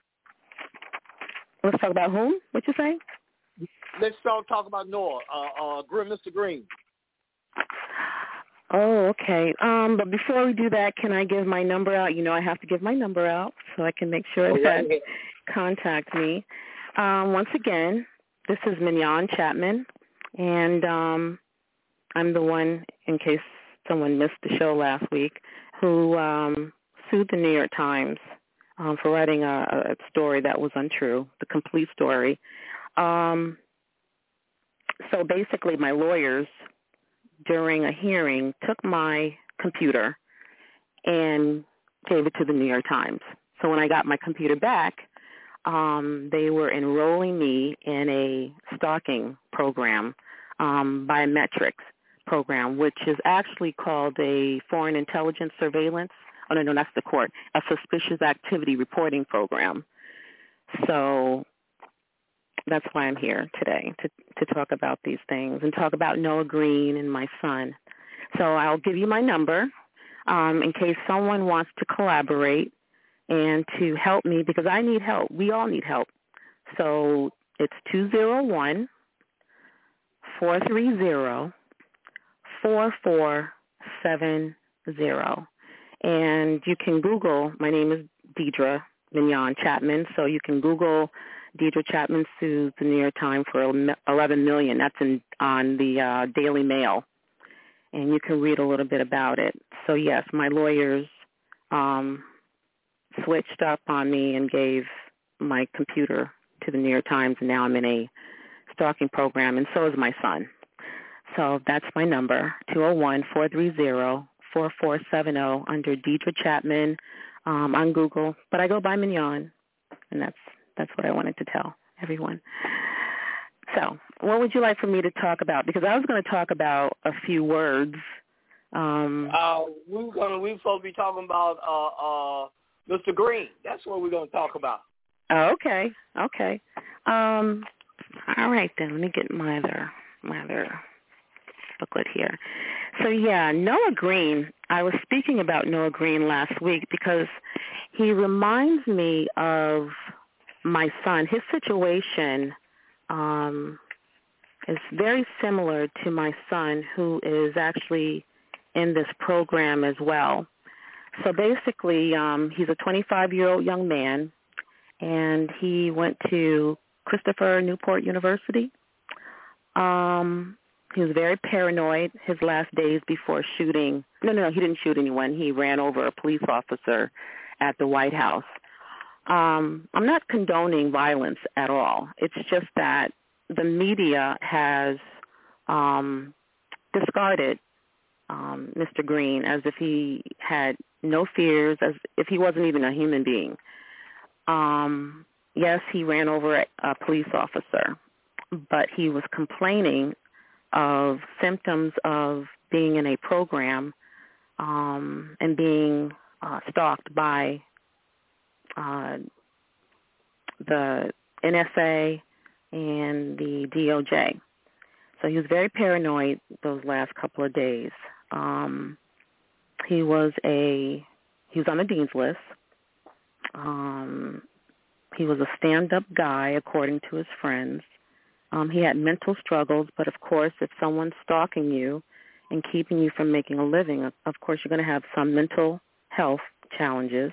Let's talk about whom? What you say? Let's talk about Noah. Mr. Green. Oh, okay. But before we do that, can I give my number out? I have to give my number out so I can make sure that contact me. Once again, this is Mignon Chapman, and I'm the one, in case someone missed the show last week, who sued the New York Times for writing a story that was untrue, the complete story. So basically, my lawyers, during a hearing, took my computer and gave it to the New York Times. So when I got my computer back, they were enrolling me in a stalking program, biometrics program, which is actually called a foreign intelligence surveillance. Oh, no, that's the court, a suspicious activity reporting program. So that's why I'm here today, to talk about these things and talk about Noah Green and my son. So I'll give you my number in case someone wants to collaborate and to help me, because I need help. We all need help. So it's 201-430-4470. And you can Google, my name is Deidre Mignon Chapman, so you can Google Deidre Chapman sues the New York Times for $11 million. That's on the Daily Mail, and you can read a little bit about it. So yes, my lawyers switched up on me and gave my computer to the New York Times, and now I'm in a stalking program, and so is my son. So that's my number, 201-430-4470 under Deidre Chapman on Google. But I go by Mignon, and that's what I wanted to tell everyone. So what would you like for me to talk about? Because I was going to talk about a few words. We're supposed to be talking about Mr. Green. That's what we're going to talk about. Oh, okay. All right, then. Let me get my other booklet here. So, yeah, Noah Green. I was speaking about Noah Green last week because he reminds me of my son. His situation is very similar to my son, who is actually in this program as well. So basically, he's a 25-year-old young man, and he went to Christopher Newport University. He was very paranoid his last days before shooting. No, he didn't shoot anyone. He ran over a police officer at the White House. I'm not condoning violence at all. It's just that the media has discarded Mr. Green as if he had no fears, as if he wasn't even a human being. Yes, he ran over a police officer, but he was complaining of symptoms of being in a program and being stalked by the NSA and the DOJ. So he was very paranoid those last couple of days. He was on the dean's list. He was a stand-up guy, according to his friends. He had mental struggles, but of course, if someone's stalking you and keeping you from making a living, of course, you're going to have some mental health challenges.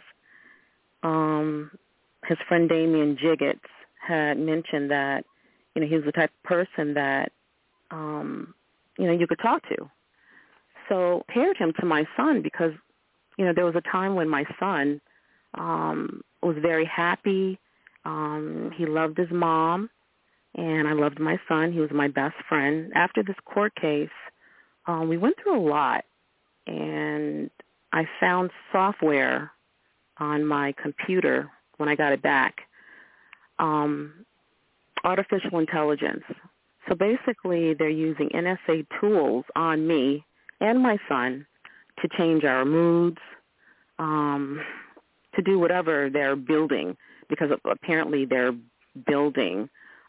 His friend Damien Jiggets had mentioned that, he was the type of person that, you could talk to. So paired him to my son because, there was a time when my son was very happy. He loved his mom, and I loved my son. He was my best friend. After this court case, we went through a lot, and I found software on my computer when I got it back, artificial intelligence. So basically they're using NSA tools on me and my son to change our moods, to do whatever they're building, because apparently they're building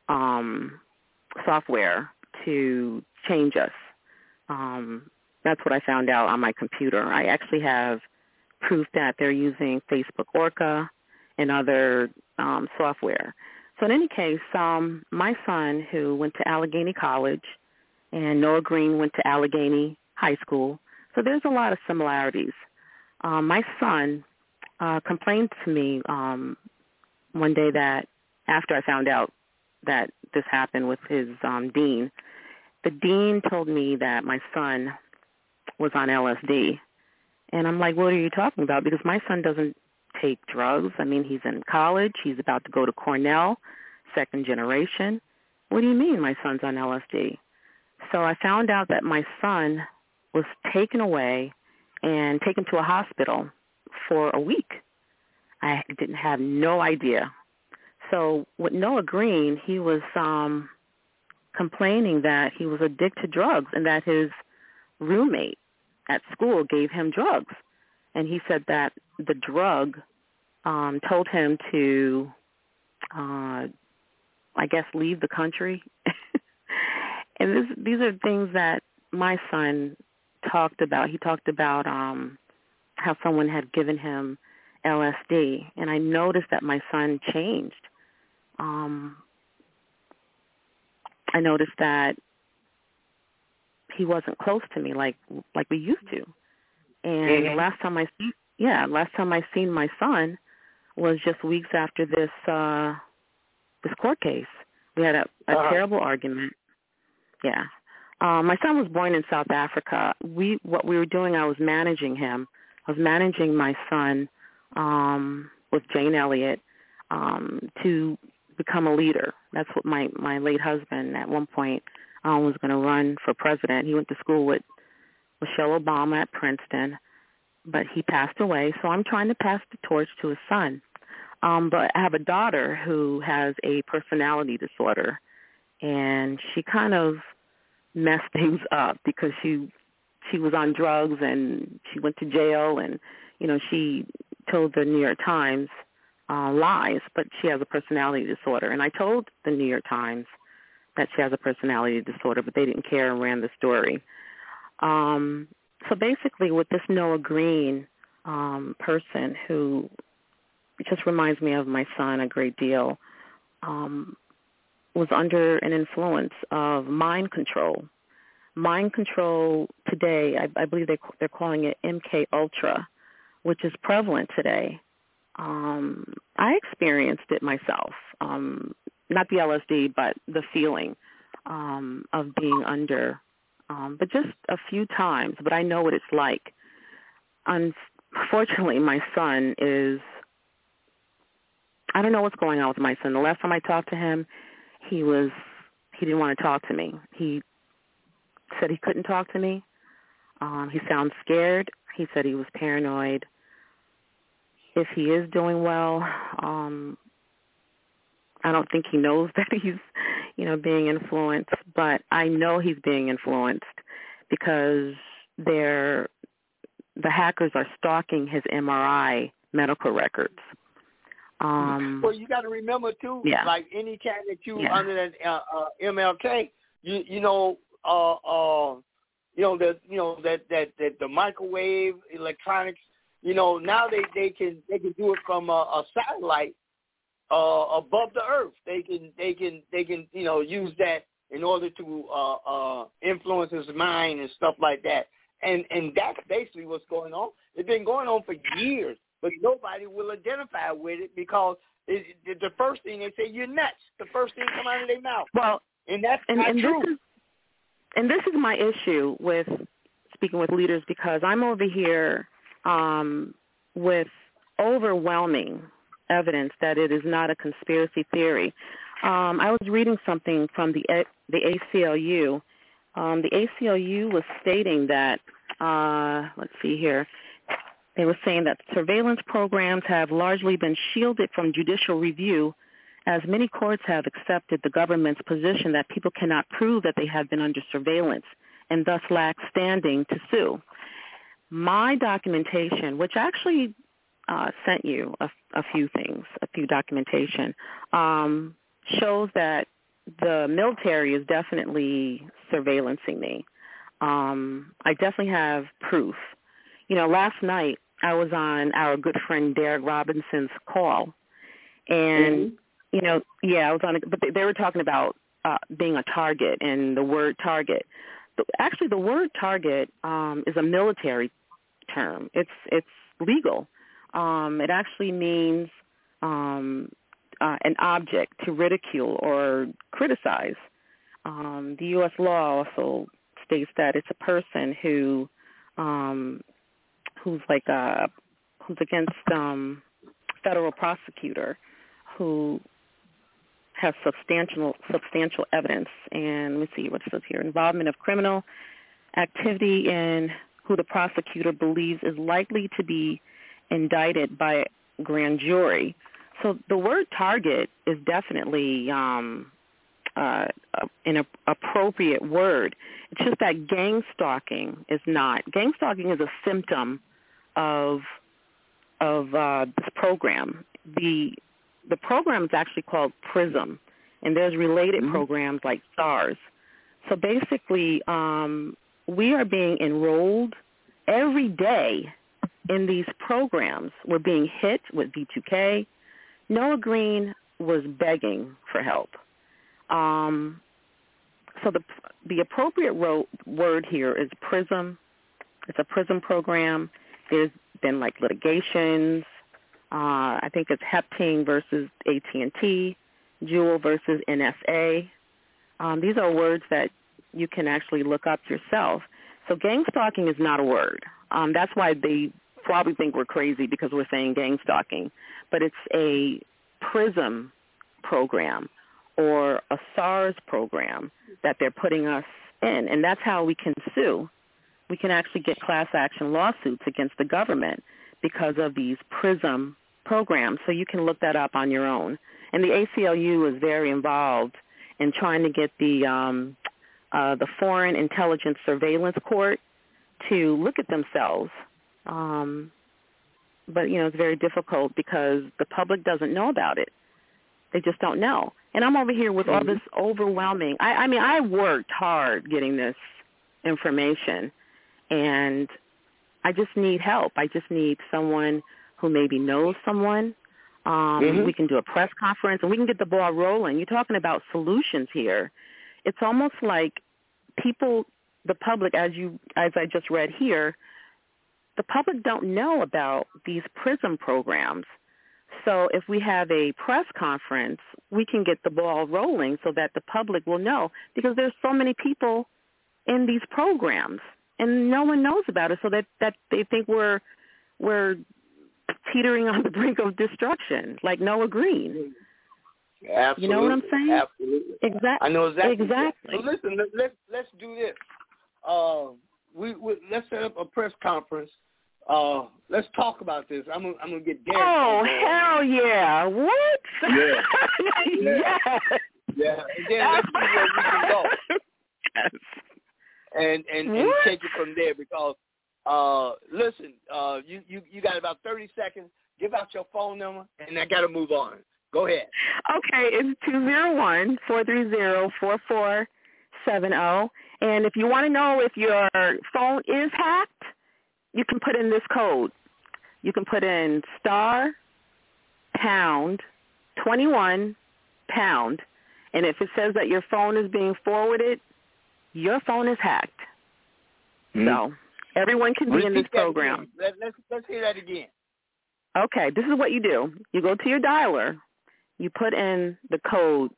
software to change us. That's what I found out on my computer. I actually have proof that they're using Facebook Orca and other software. So in any case, my son, who went to Allegheny College, and Noah Green went to Allegheny High School, so there's a lot of similarities. My son complained to me one day that after I found out that this happened with his dean, the dean told me that my son was on LSD. And I'm like, what are you talking about? Because my son doesn't take drugs. I mean, he's in college. He's about to go to Cornell, second generation. What do you mean my son's on LSD? So I found out that my son was taken away and taken to a hospital for a week. I didn't have no idea. So with Noah Green, he was complaining that he was addicted to drugs and that his roommate at school gave him drugs. And he said that the drug told him to, I guess, leave the country. And these are things that my son talked about. He talked about how someone had given him LSD. And I noticed that my son changed. I noticed that he wasn't close to me like we used to. And last time I seen my son was just weeks after this court case. We had a terrible argument. Yeah. My son was born in South Africa. What we were doing, I was managing him. I was managing my son with Jane Elliott to become a leader. That's what my late husband at one point was going to run for president. He went to school with Michelle Obama at Princeton, but he passed away. So I'm trying to pass the torch to his son. But I have a daughter who has a personality disorder, and she kind of messed things up because she was on drugs and she went to jail, and she told the New York Times lies, but she has a personality disorder. And I told the New York Times that she has a personality disorder, but they didn't care and ran the story. So basically with this Noah Green person, who just reminds me of my son a great deal, was under an influence of mind control. Mind control today, I believe they're calling it MK Ultra, which is prevalent today. I experienced it myself, not the LSD, but the feeling of being under, but just a few times. But I know what it's like. Unfortunately, my son is, I don't know what's going on with my son. The last time I talked to him, he didn't want to talk to me. He said he couldn't talk to me. He sounds scared. He said he was paranoid. If he is doing well, I don't think he knows that he's, being influenced, but I know he's being influenced because the hackers are stalking his MRI medical records. Well, you got to remember too, like any time that you under that MLK, that the microwave electronics, now they can do it from a satellite above the earth. They can use that in order to influence his mind and stuff like that. And that's basically what's going on. It's been going on for years, but nobody will identify with it because the first thing they say, you're nuts. The first thing come out of their mouth. Well, and that's not true. This is my issue with speaking with leaders because I'm over here with overwhelming evidence that it is not a conspiracy theory. I was reading something from the ACLU. The ACLU was stating that, let's see here, they were saying that surveillance programs have largely been shielded from judicial review as many courts have accepted the government's position that people cannot prove that they have been under surveillance and thus lack standing to sue. My documentation, which I actually sent you a few things, a few documentation, shows that the military is definitely surveillancing me. I definitely have proof. You know, last night I was on our good friend Derek Robinson's call, and you know, I was on. But they were talking about being a target and the word target. But actually, the word target is a military term. It's legal. It actually means an object to ridicule or criticize. The U.S. law also states that it's a person who's against federal prosecutor who has substantial evidence. And let me see what it says here: involvement of criminal activity in who the prosecutor believes is likely to be indicted by a grand jury. So the word target is definitely an appropriate word. It's just that gang stalking is not. Gang stalking is a symptom of this program. The program is actually called PRISM, and there's related programs like SARS. So basically, we are being enrolled every day in these programs. We're being hit with V2K. Noah Green was begging for help. So the appropriate word here is PRISM. It's a PRISM program. There's been like litigations. I think it's Hepting versus AT&T, Jewel versus NSA. These are words that you can actually look up yourself. So gang stalking is not a word. That's why they probably think we're crazy because we're saying gang stalking. But it's a PRISM program or a SARS program that they're putting us in, and that's how we can sue. We can actually get class action lawsuits against the government because of these PRISM programs. So you can look that up on your own. And the ACLU is very involved in trying to get the Foreign Intelligence Surveillance Court to look at themselves. But, you know, it's very difficult because the public doesn't know about it. They just don't know. And I'm over here with all this overwhelming. I mean, I worked hard getting this information, and I just need help. I just need someone who maybe knows someone. We can do a press conference, and we can get the ball rolling. You're talking about solutions here. It's almost like people, the public, as I just read here, the public don't know about these PRISM programs. So if we have a press conference, we can get the ball rolling so that the public will know, because there's so many people in these programs and no one knows about it, so that they think we're teetering on the brink of destruction, like Noah Green. Absolutely. You know what I'm saying? Absolutely. Exactly. I know exactly. Exactly. So listen, let's do this. Let's set up a press conference. Let's talk about this. I'm gonna get Derek. Oh, hell yeah! What? Yeah. Yes. Yeah. And then let's see where we can go. Yes. And take it from there, because listen, you got about 30 seconds. Give out your phone number, and I got to move on. Go ahead. Okay, it's 201-430-4470. And if you want to know if your phone is hacked, you can put in this code. You can put in *#21#. And if it says that your phone is being forwarded, your phone is hacked. So everyone can be in this program. Let's hear that again. Okay, this is what you do. You go to your dialer. You put in the code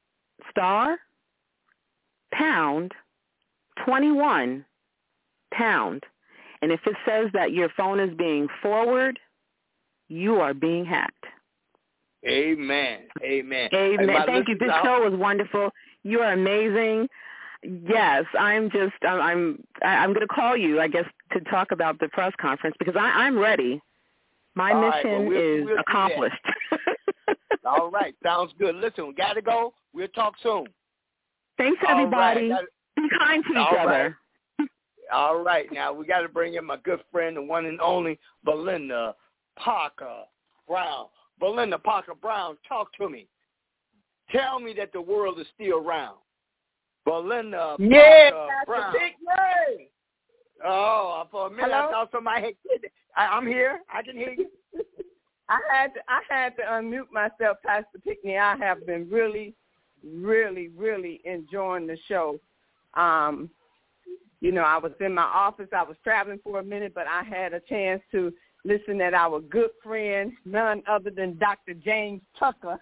*#21#. And if it says that your phone is being forwarded, you are being hacked. Amen. Amen. Amen. Thank you. This show was wonderful. You are amazing. Yes, I'm going to call you, I guess, to talk about the press conference because I'm ready. My mission is accomplished. All right. Sounds good. Listen, we got to go. We'll talk soon. Thanks, everybody. Right. Be kind to each other. All right. Now, we got to bring in my good friend, the one and only Belinda Parker Brown. Belinda Parker Brown, talk to me. Tell me that the world is still round. Belinda Parker Brown. Oh, for a minute I thought somebody had said it. I'm here. I can hear you. I had to unmute myself, Pastor Pickney. I have been really, really, really enjoying the show. You know, I was in my office. I was traveling for a minute, but I had a chance to listen at our good friend, none other than Dr. James Tucker.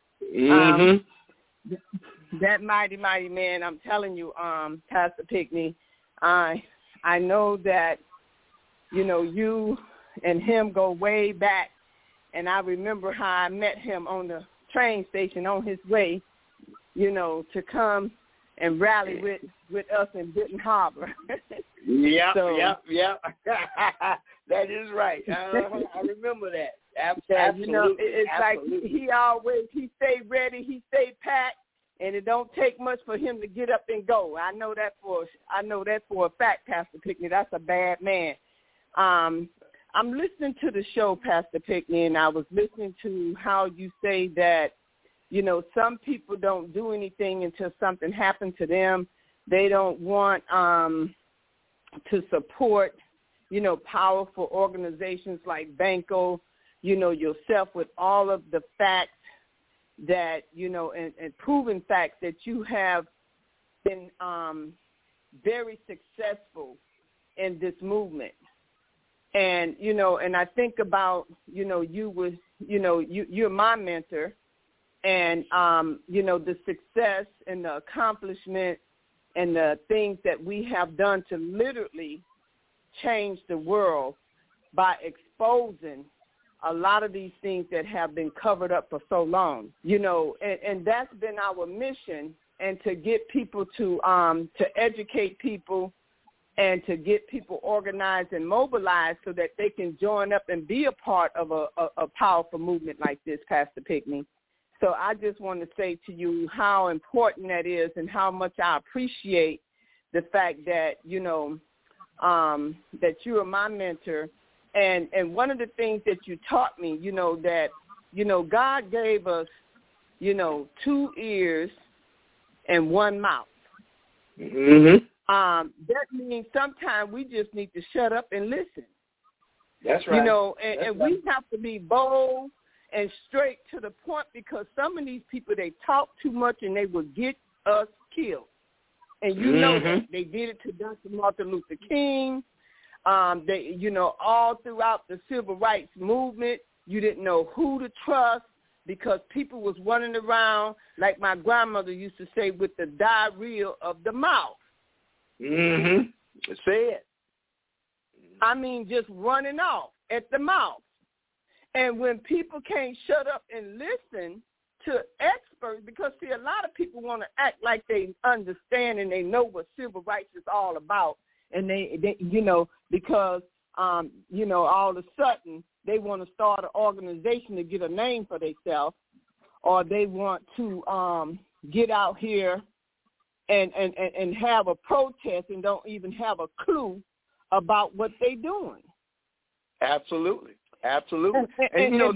That mighty, mighty man, I'm telling you, Pastor Pickney, I know that, you know, you and him go way back, and I remember how I met him on the train station on his way, you know, to come and rally with us in Benton Harbor. Yep. That is right. I remember that. Absolutely. You know, it's absolutely. Like he stayed ready, he stayed packed, and it don't take much for him to get up and go. I know that for a fact, Pastor Pickney. That's a bad man. I'm listening to the show, Pastor Pickney, and I was listening to how you say that, you know, some people don't do anything until something happened to them. They don't want to support, you know, powerful organizations like Banco, you know, yourself with all of the facts that, you know, and proven facts that you have been very successful in this movement. And, you know, and I think about, you know, you're my mentor, and, you know, the success and the accomplishment and the things that we have done to literally change the world by exposing a lot of these things that have been covered up for so long, you know, and that's been our mission, and to get people to educate people and to get people organized and mobilized so that they can join up and be a part of a powerful movement like this, Pastor Pickney. So I just want to say to you how important that is and how much I appreciate the fact that, you know, that you are my mentor. And one of the things that you taught me, you know, that, you know, God gave us, you know, 2 ears and 1 mouth. Mm-hmm. That means sometimes we just need to shut up and listen. That's right. You know, and we have to be bold and straight to the point, because some of these people, they talk too much and they will get us killed. And you know that. They did it to Dr. Martin Luther King. They, you know, all throughout the civil rights movement, you didn't know who to trust because people was running around, like my grandmother used to say, with the diarrhea of the mouth. Mm-hmm. Say it. I mean, just running off at the mouth. And when people can't shut up and listen to experts, because, see, a lot of people want to act like they understand and they know what civil rights is all about. And they you know, because, you know, all of a sudden they want to start an organization to get a name for themselves, or they want to get out here and have a protest and don't even have a clue about what they're doing. Absolutely. Absolutely. And you know,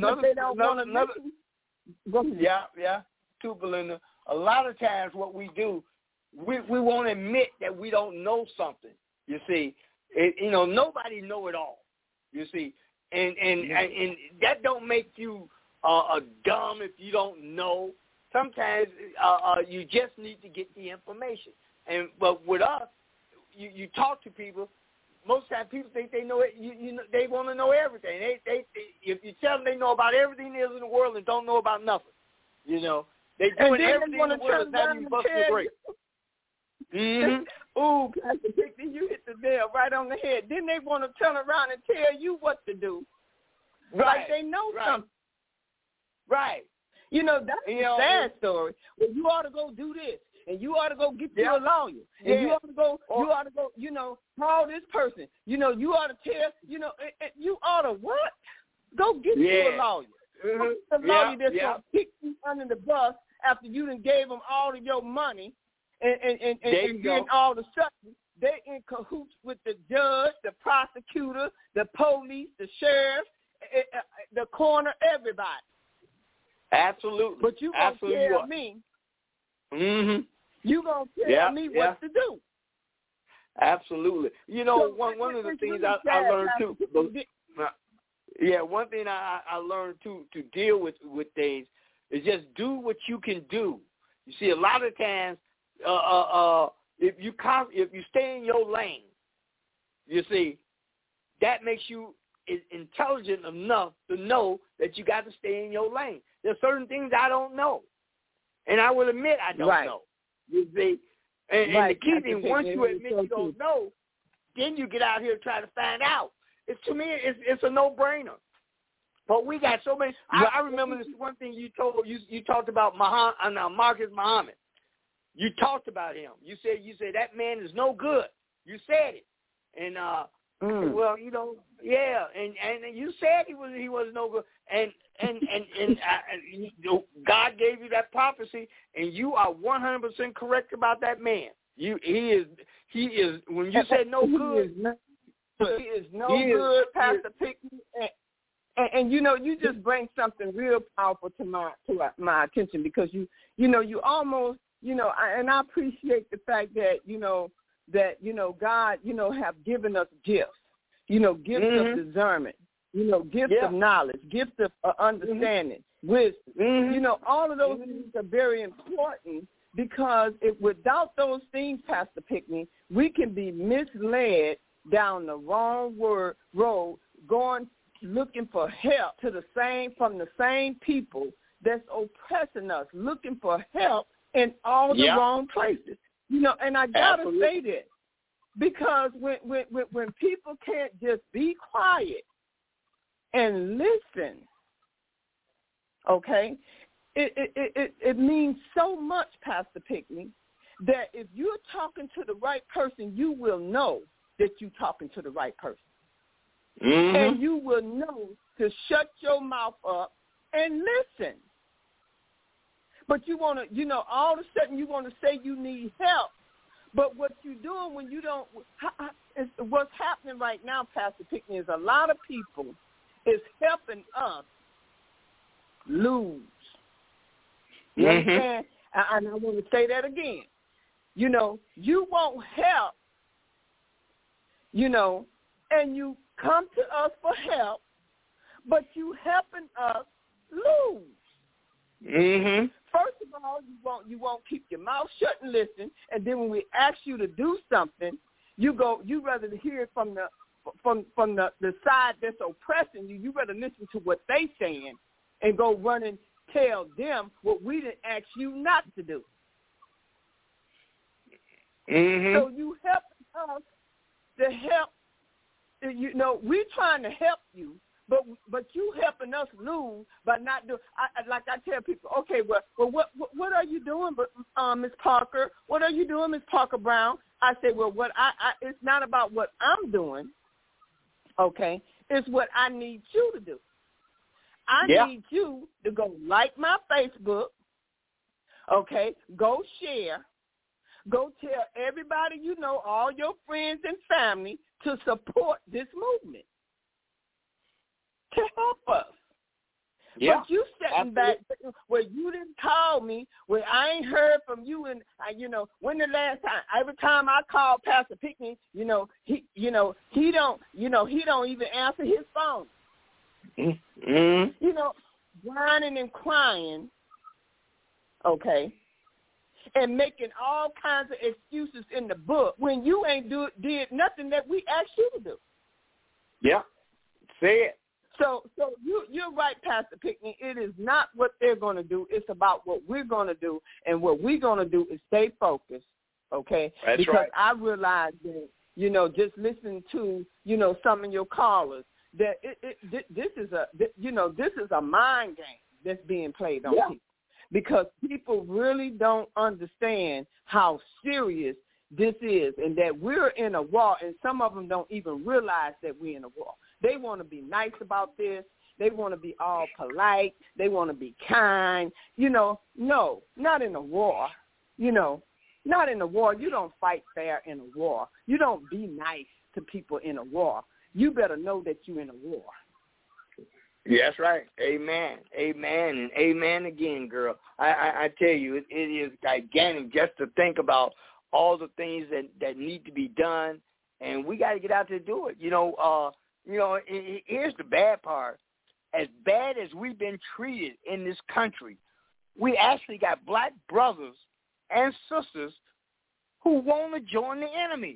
too, Belinda, a lot of times what we do, we won't admit that we don't know something. You see, you know, nobody know it all. You see, and that don't make you dumb if you don't know. Sometimes you just need to get the information. But with us, you talk to people. Most times people think they know it. You know, they want to know everything. They if you tell them they know about everything there is in the world and don't know about nothing, you know, they doing everything in the world is not even busting a break. Ooh, Pastor Pickney, you hit the nail right right on the head. Then they want to turn around and tell you what to do. Right. Like they know something. Right. You know, that's a sad story. Well, you ought to go do this, and you ought to go get you a lawyer, and you ought to go, you know, call this person. You know, you ought to tell, you know, you ought to what? Go get you a lawyer. The lawyer that's going to kick you under the bus after you done gave them all of your money, and then all of a sudden they're in cahoots with the judge, the prosecutor, the police, the sheriff, the coroner, everybody. Absolutely. But you going to tell me, you going to tell me what to do. Absolutely. You know, one of the things I learned too. One thing I learned too to deal with things is just do what you can do. You see, a lot of times, if you stay in your lane, you see, that makes you intelligent enough to know that you got to stay in your lane. There's certain things I don't know, and I will admit I don't know. You see, and the key thing, once you admit you don't know, then you get out here and try to find out. To me, it's a no-brainer. But we got so many. I remember this one thing you talked about Marcus Muhammad. You talked about him. You said that man is no good. You said it, and well, you know, and you said he was no good, and God gave you that prophecy, and you are 100% correct about that man. He is. When you said no good, he is no good, Pastor Pickney. And you know, you just bring something real powerful to my attention, because you almost, you know, and I appreciate the fact that God, you know, have given us gifts, you know, gifts of discernment, you know, gifts of knowledge, gifts of understanding, wisdom. You know, all of those things are very important, because without those things, Pastor Pickney, we can be misled down the wrong road, looking for help from the same people that's oppressing us, looking for help in all the wrong places. You know, and I gotta say this, because when people can't just be quiet and listen, okay, it means so much, Pastor Pickney, that if you're talking to the right person, you will know that you're talking to the right person. And you will know to shut your mouth up and listen. But you want to, you know, all of a sudden you want to say you need help. But what you're doing when you don't, what's happening right now, Pastor Pickney, is a lot of people is helping us lose. You understand? And I want to say that again. You know, you won't help, you know, and you come to us for help, but you helping us lose. First of all, you won't keep your mouth shut and listen, and then when we ask you to do something, you rather hear it from the side that's oppressing you. You rather listen to what they saying and go run and tell them what we didn't ask you not to do. So you helping us to help. You know, we're trying to help you, but you helping us lose by not doing. Like I tell people, okay, well, what are you doing, Ms. Parker? What are you doing, Ms. Parker Brown? I say, well, it's not about what I'm doing, okay? It's what I need you to do. I need you to go like my Facebook, okay? Go share. Go tell everybody you know, all your friends and family, to support this movement, to help us. But you sitting back where you didn't call me, where I ain't heard from you, and you know, when the last time? Every time I call Pastor Pickney, he don't even answer his phone. You know, whining and crying, okay, and making all kinds of excuses in the book when you ain't did nothing that we asked you to do. Yeah, say it. So you're right, Pastor Pickney. It is not what they're going to do. It's about what we're going to do, and what we're going to do is stay focused, okay? That's because right. I realize that just listen to, some of your callers, that this is a mind game that's being played on people, because people really don't understand how serious this is, and that we're in a war, and some of them don't even realize that we're in a war. They want to be nice about this. They want to be all polite. They want to be kind. No, not in a war. Not in a war. You don't fight fair in a war. You don't be nice to people in a war. You better know that you're in a war. Yeah, that's right. Amen. Amen. And amen again, girl. I tell you, it is gigantic just to think about all the things that need to be done, and we got to get out there to do it. Here's the bad part. As bad as we've been treated in this country, we actually got black brothers and sisters who want to join the enemy.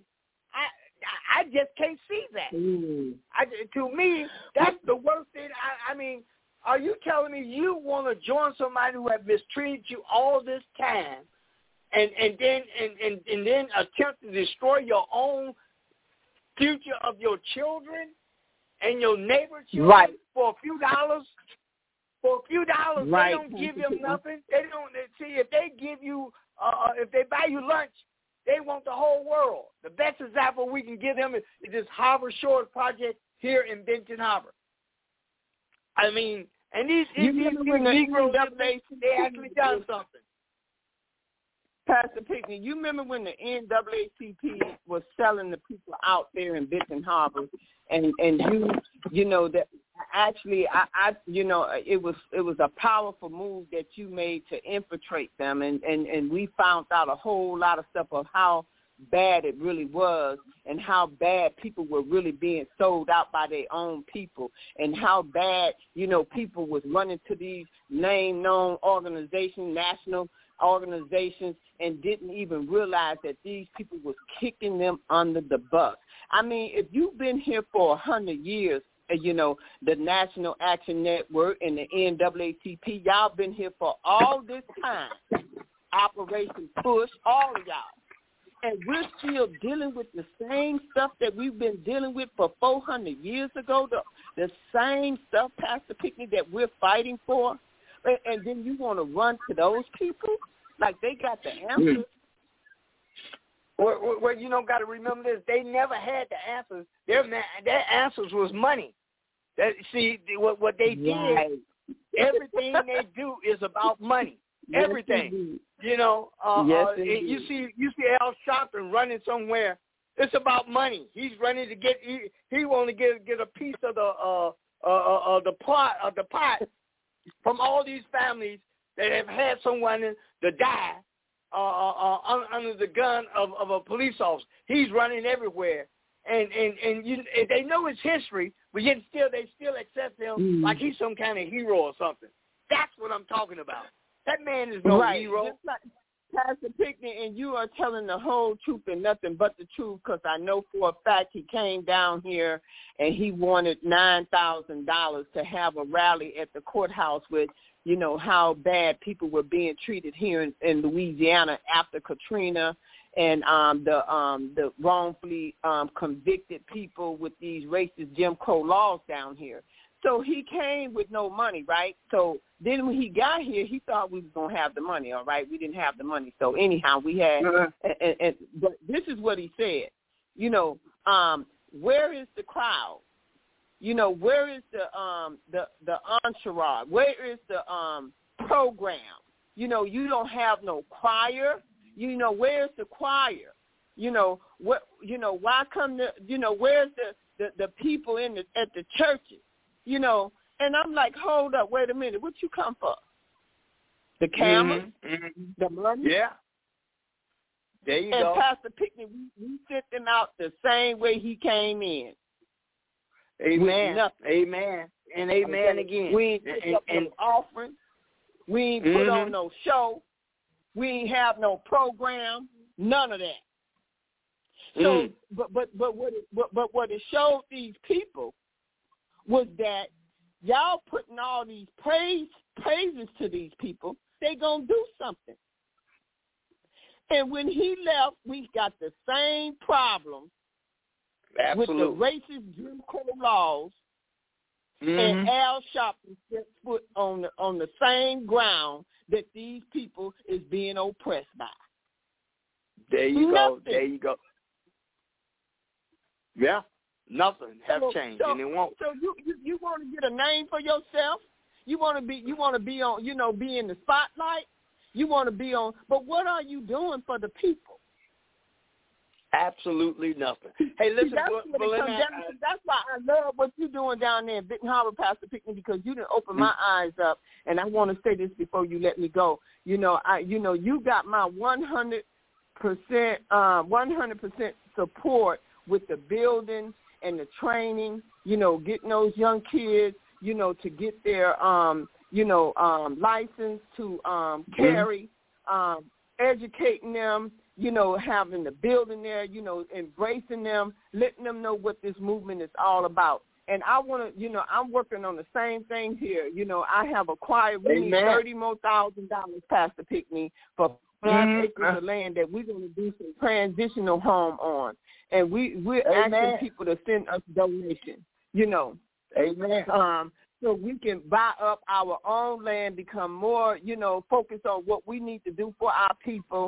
I just can't see that. To me, that's the worst thing. I mean, are you telling me you want to join somebody who have mistreated you all this time, and then attempt to destroy your own future of your children and your neighbor's children for a few dollars? For a few dollars, they don't give them nothing. They don't see if they give you, if they buy you lunch, they want the whole world. The best example we can give them is this Harbor Shores project here in Benton Harbor. I mean, and these Negroes, they actually done something. Pastor Pickney, you remember when the NAACP was selling the people out there in Benton Harbor, and that actually it was a powerful move that you made to infiltrate them, and we found out a whole lot of stuff of how bad it really was, and how bad people were really being sold out by their own people, and how bad people was running to these name-known organizations, national organizations, and didn't even realize that these people was kicking them under the bus. I mean, if you've been here for 100 years, the National Action Network and the NAACP, y'all been here for all this time, Operation Push, all of y'all. And we're still dealing with the same stuff that we've been dealing with for 400 years ago, the same stuff, Pastor Pickney, that we're fighting for. And then you want to run to those people like they got the answers? Well, got to remember this. They never had the answers. Their answers was money. What they did, everything they do is about money. Everything. You see Al Sharpton running somewhere. It's about money. He's running to get. He want to get a piece of the pot from all these families that have had someone to die under the gun of a police officer. He's running everywhere, and they know his history, but yet they still accept him like he's some kind of hero or something. That's what I'm talking about. That man is no hero. Just like Pastor Pickney, and you are telling the whole truth and nothing but the truth, because I know for a fact he came down here and he wanted $9,000 to have a rally at the courthouse with, how bad people were being treated here in Louisiana after Katrina, and the wrongfully convicted people with these racist Jim Crow laws down here. So he came with no money, right? So then when he got here, he thought we was going to have the money, all right? We didn't have the money. So anyhow, we had, but this is what he said, where is the crowd? Where is the entourage? Where is the program? You don't have no choir. Where's the choir? Why come where's the people at the churches? And I'm like, hold up, wait a minute, what you come for? The cameras? The money? Yeah. There you go. And Pastor Pickney, we sent him out the same way he came in. Amen. Amen. And amen again. We ain't put up no offering. We ain't put on no show. We ain't have no program. None of that. So, but what it showed these people was that y'all putting all these praises to these people, they gonna do something. And when he left, we got the same problem Absolutely. with the racist Jim Crow laws, and Al Sharpton steps foot on the same ground that these people is being oppressed by. There you go. There you go. Yeah, nothing has changed, and it won't. So you want to get a name for yourself? You want to be on, be in the spotlight. You want to be on, but what are you doing for the people? Absolutely nothing. Hey, listen, that's why I love what you're doing down there in Benton Harbor, Pastor Pickney, because you didn't open my eyes up. And I want to say this before you let me go. You got my 100% support with the building and the training. Getting those young kids, to get their license to carry, educating them. Having the building there, embracing them, letting them know what this movement is all about. And I want to, I'm working on the same thing here. I have acquired, we need $30,000 more, Pastor Pickney, for 5 acres of land that we're going to do some transitional home on. And we're asking people to send us donations, Amen. So we can buy up our own land, become more, focused on what we need to do for our people.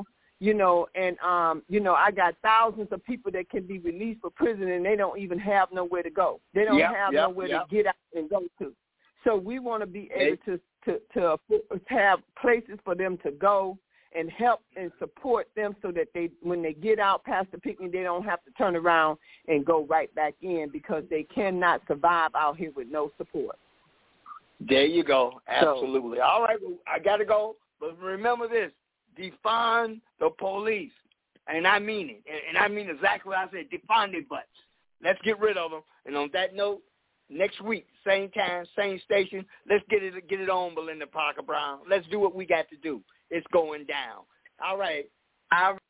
I got thousands of people that can be released from prison and they don't even have nowhere to go. They don't have nowhere to get out and go to. So we want to be able to have places for them to go and help and support them so that when they get out, Pastor Pickney, they don't have to turn around and go right back in because they cannot survive out here with no support. There you go. Absolutely. All right, well, I got to go. But remember this. Defund the police. And I mean it. And I mean exactly what I said. Defund their butts. Let's get rid of them. And on that note, next week, same time, same station, let's get it on, Belinda Parker Brown. Let's do what we got to do. It's going down. All right.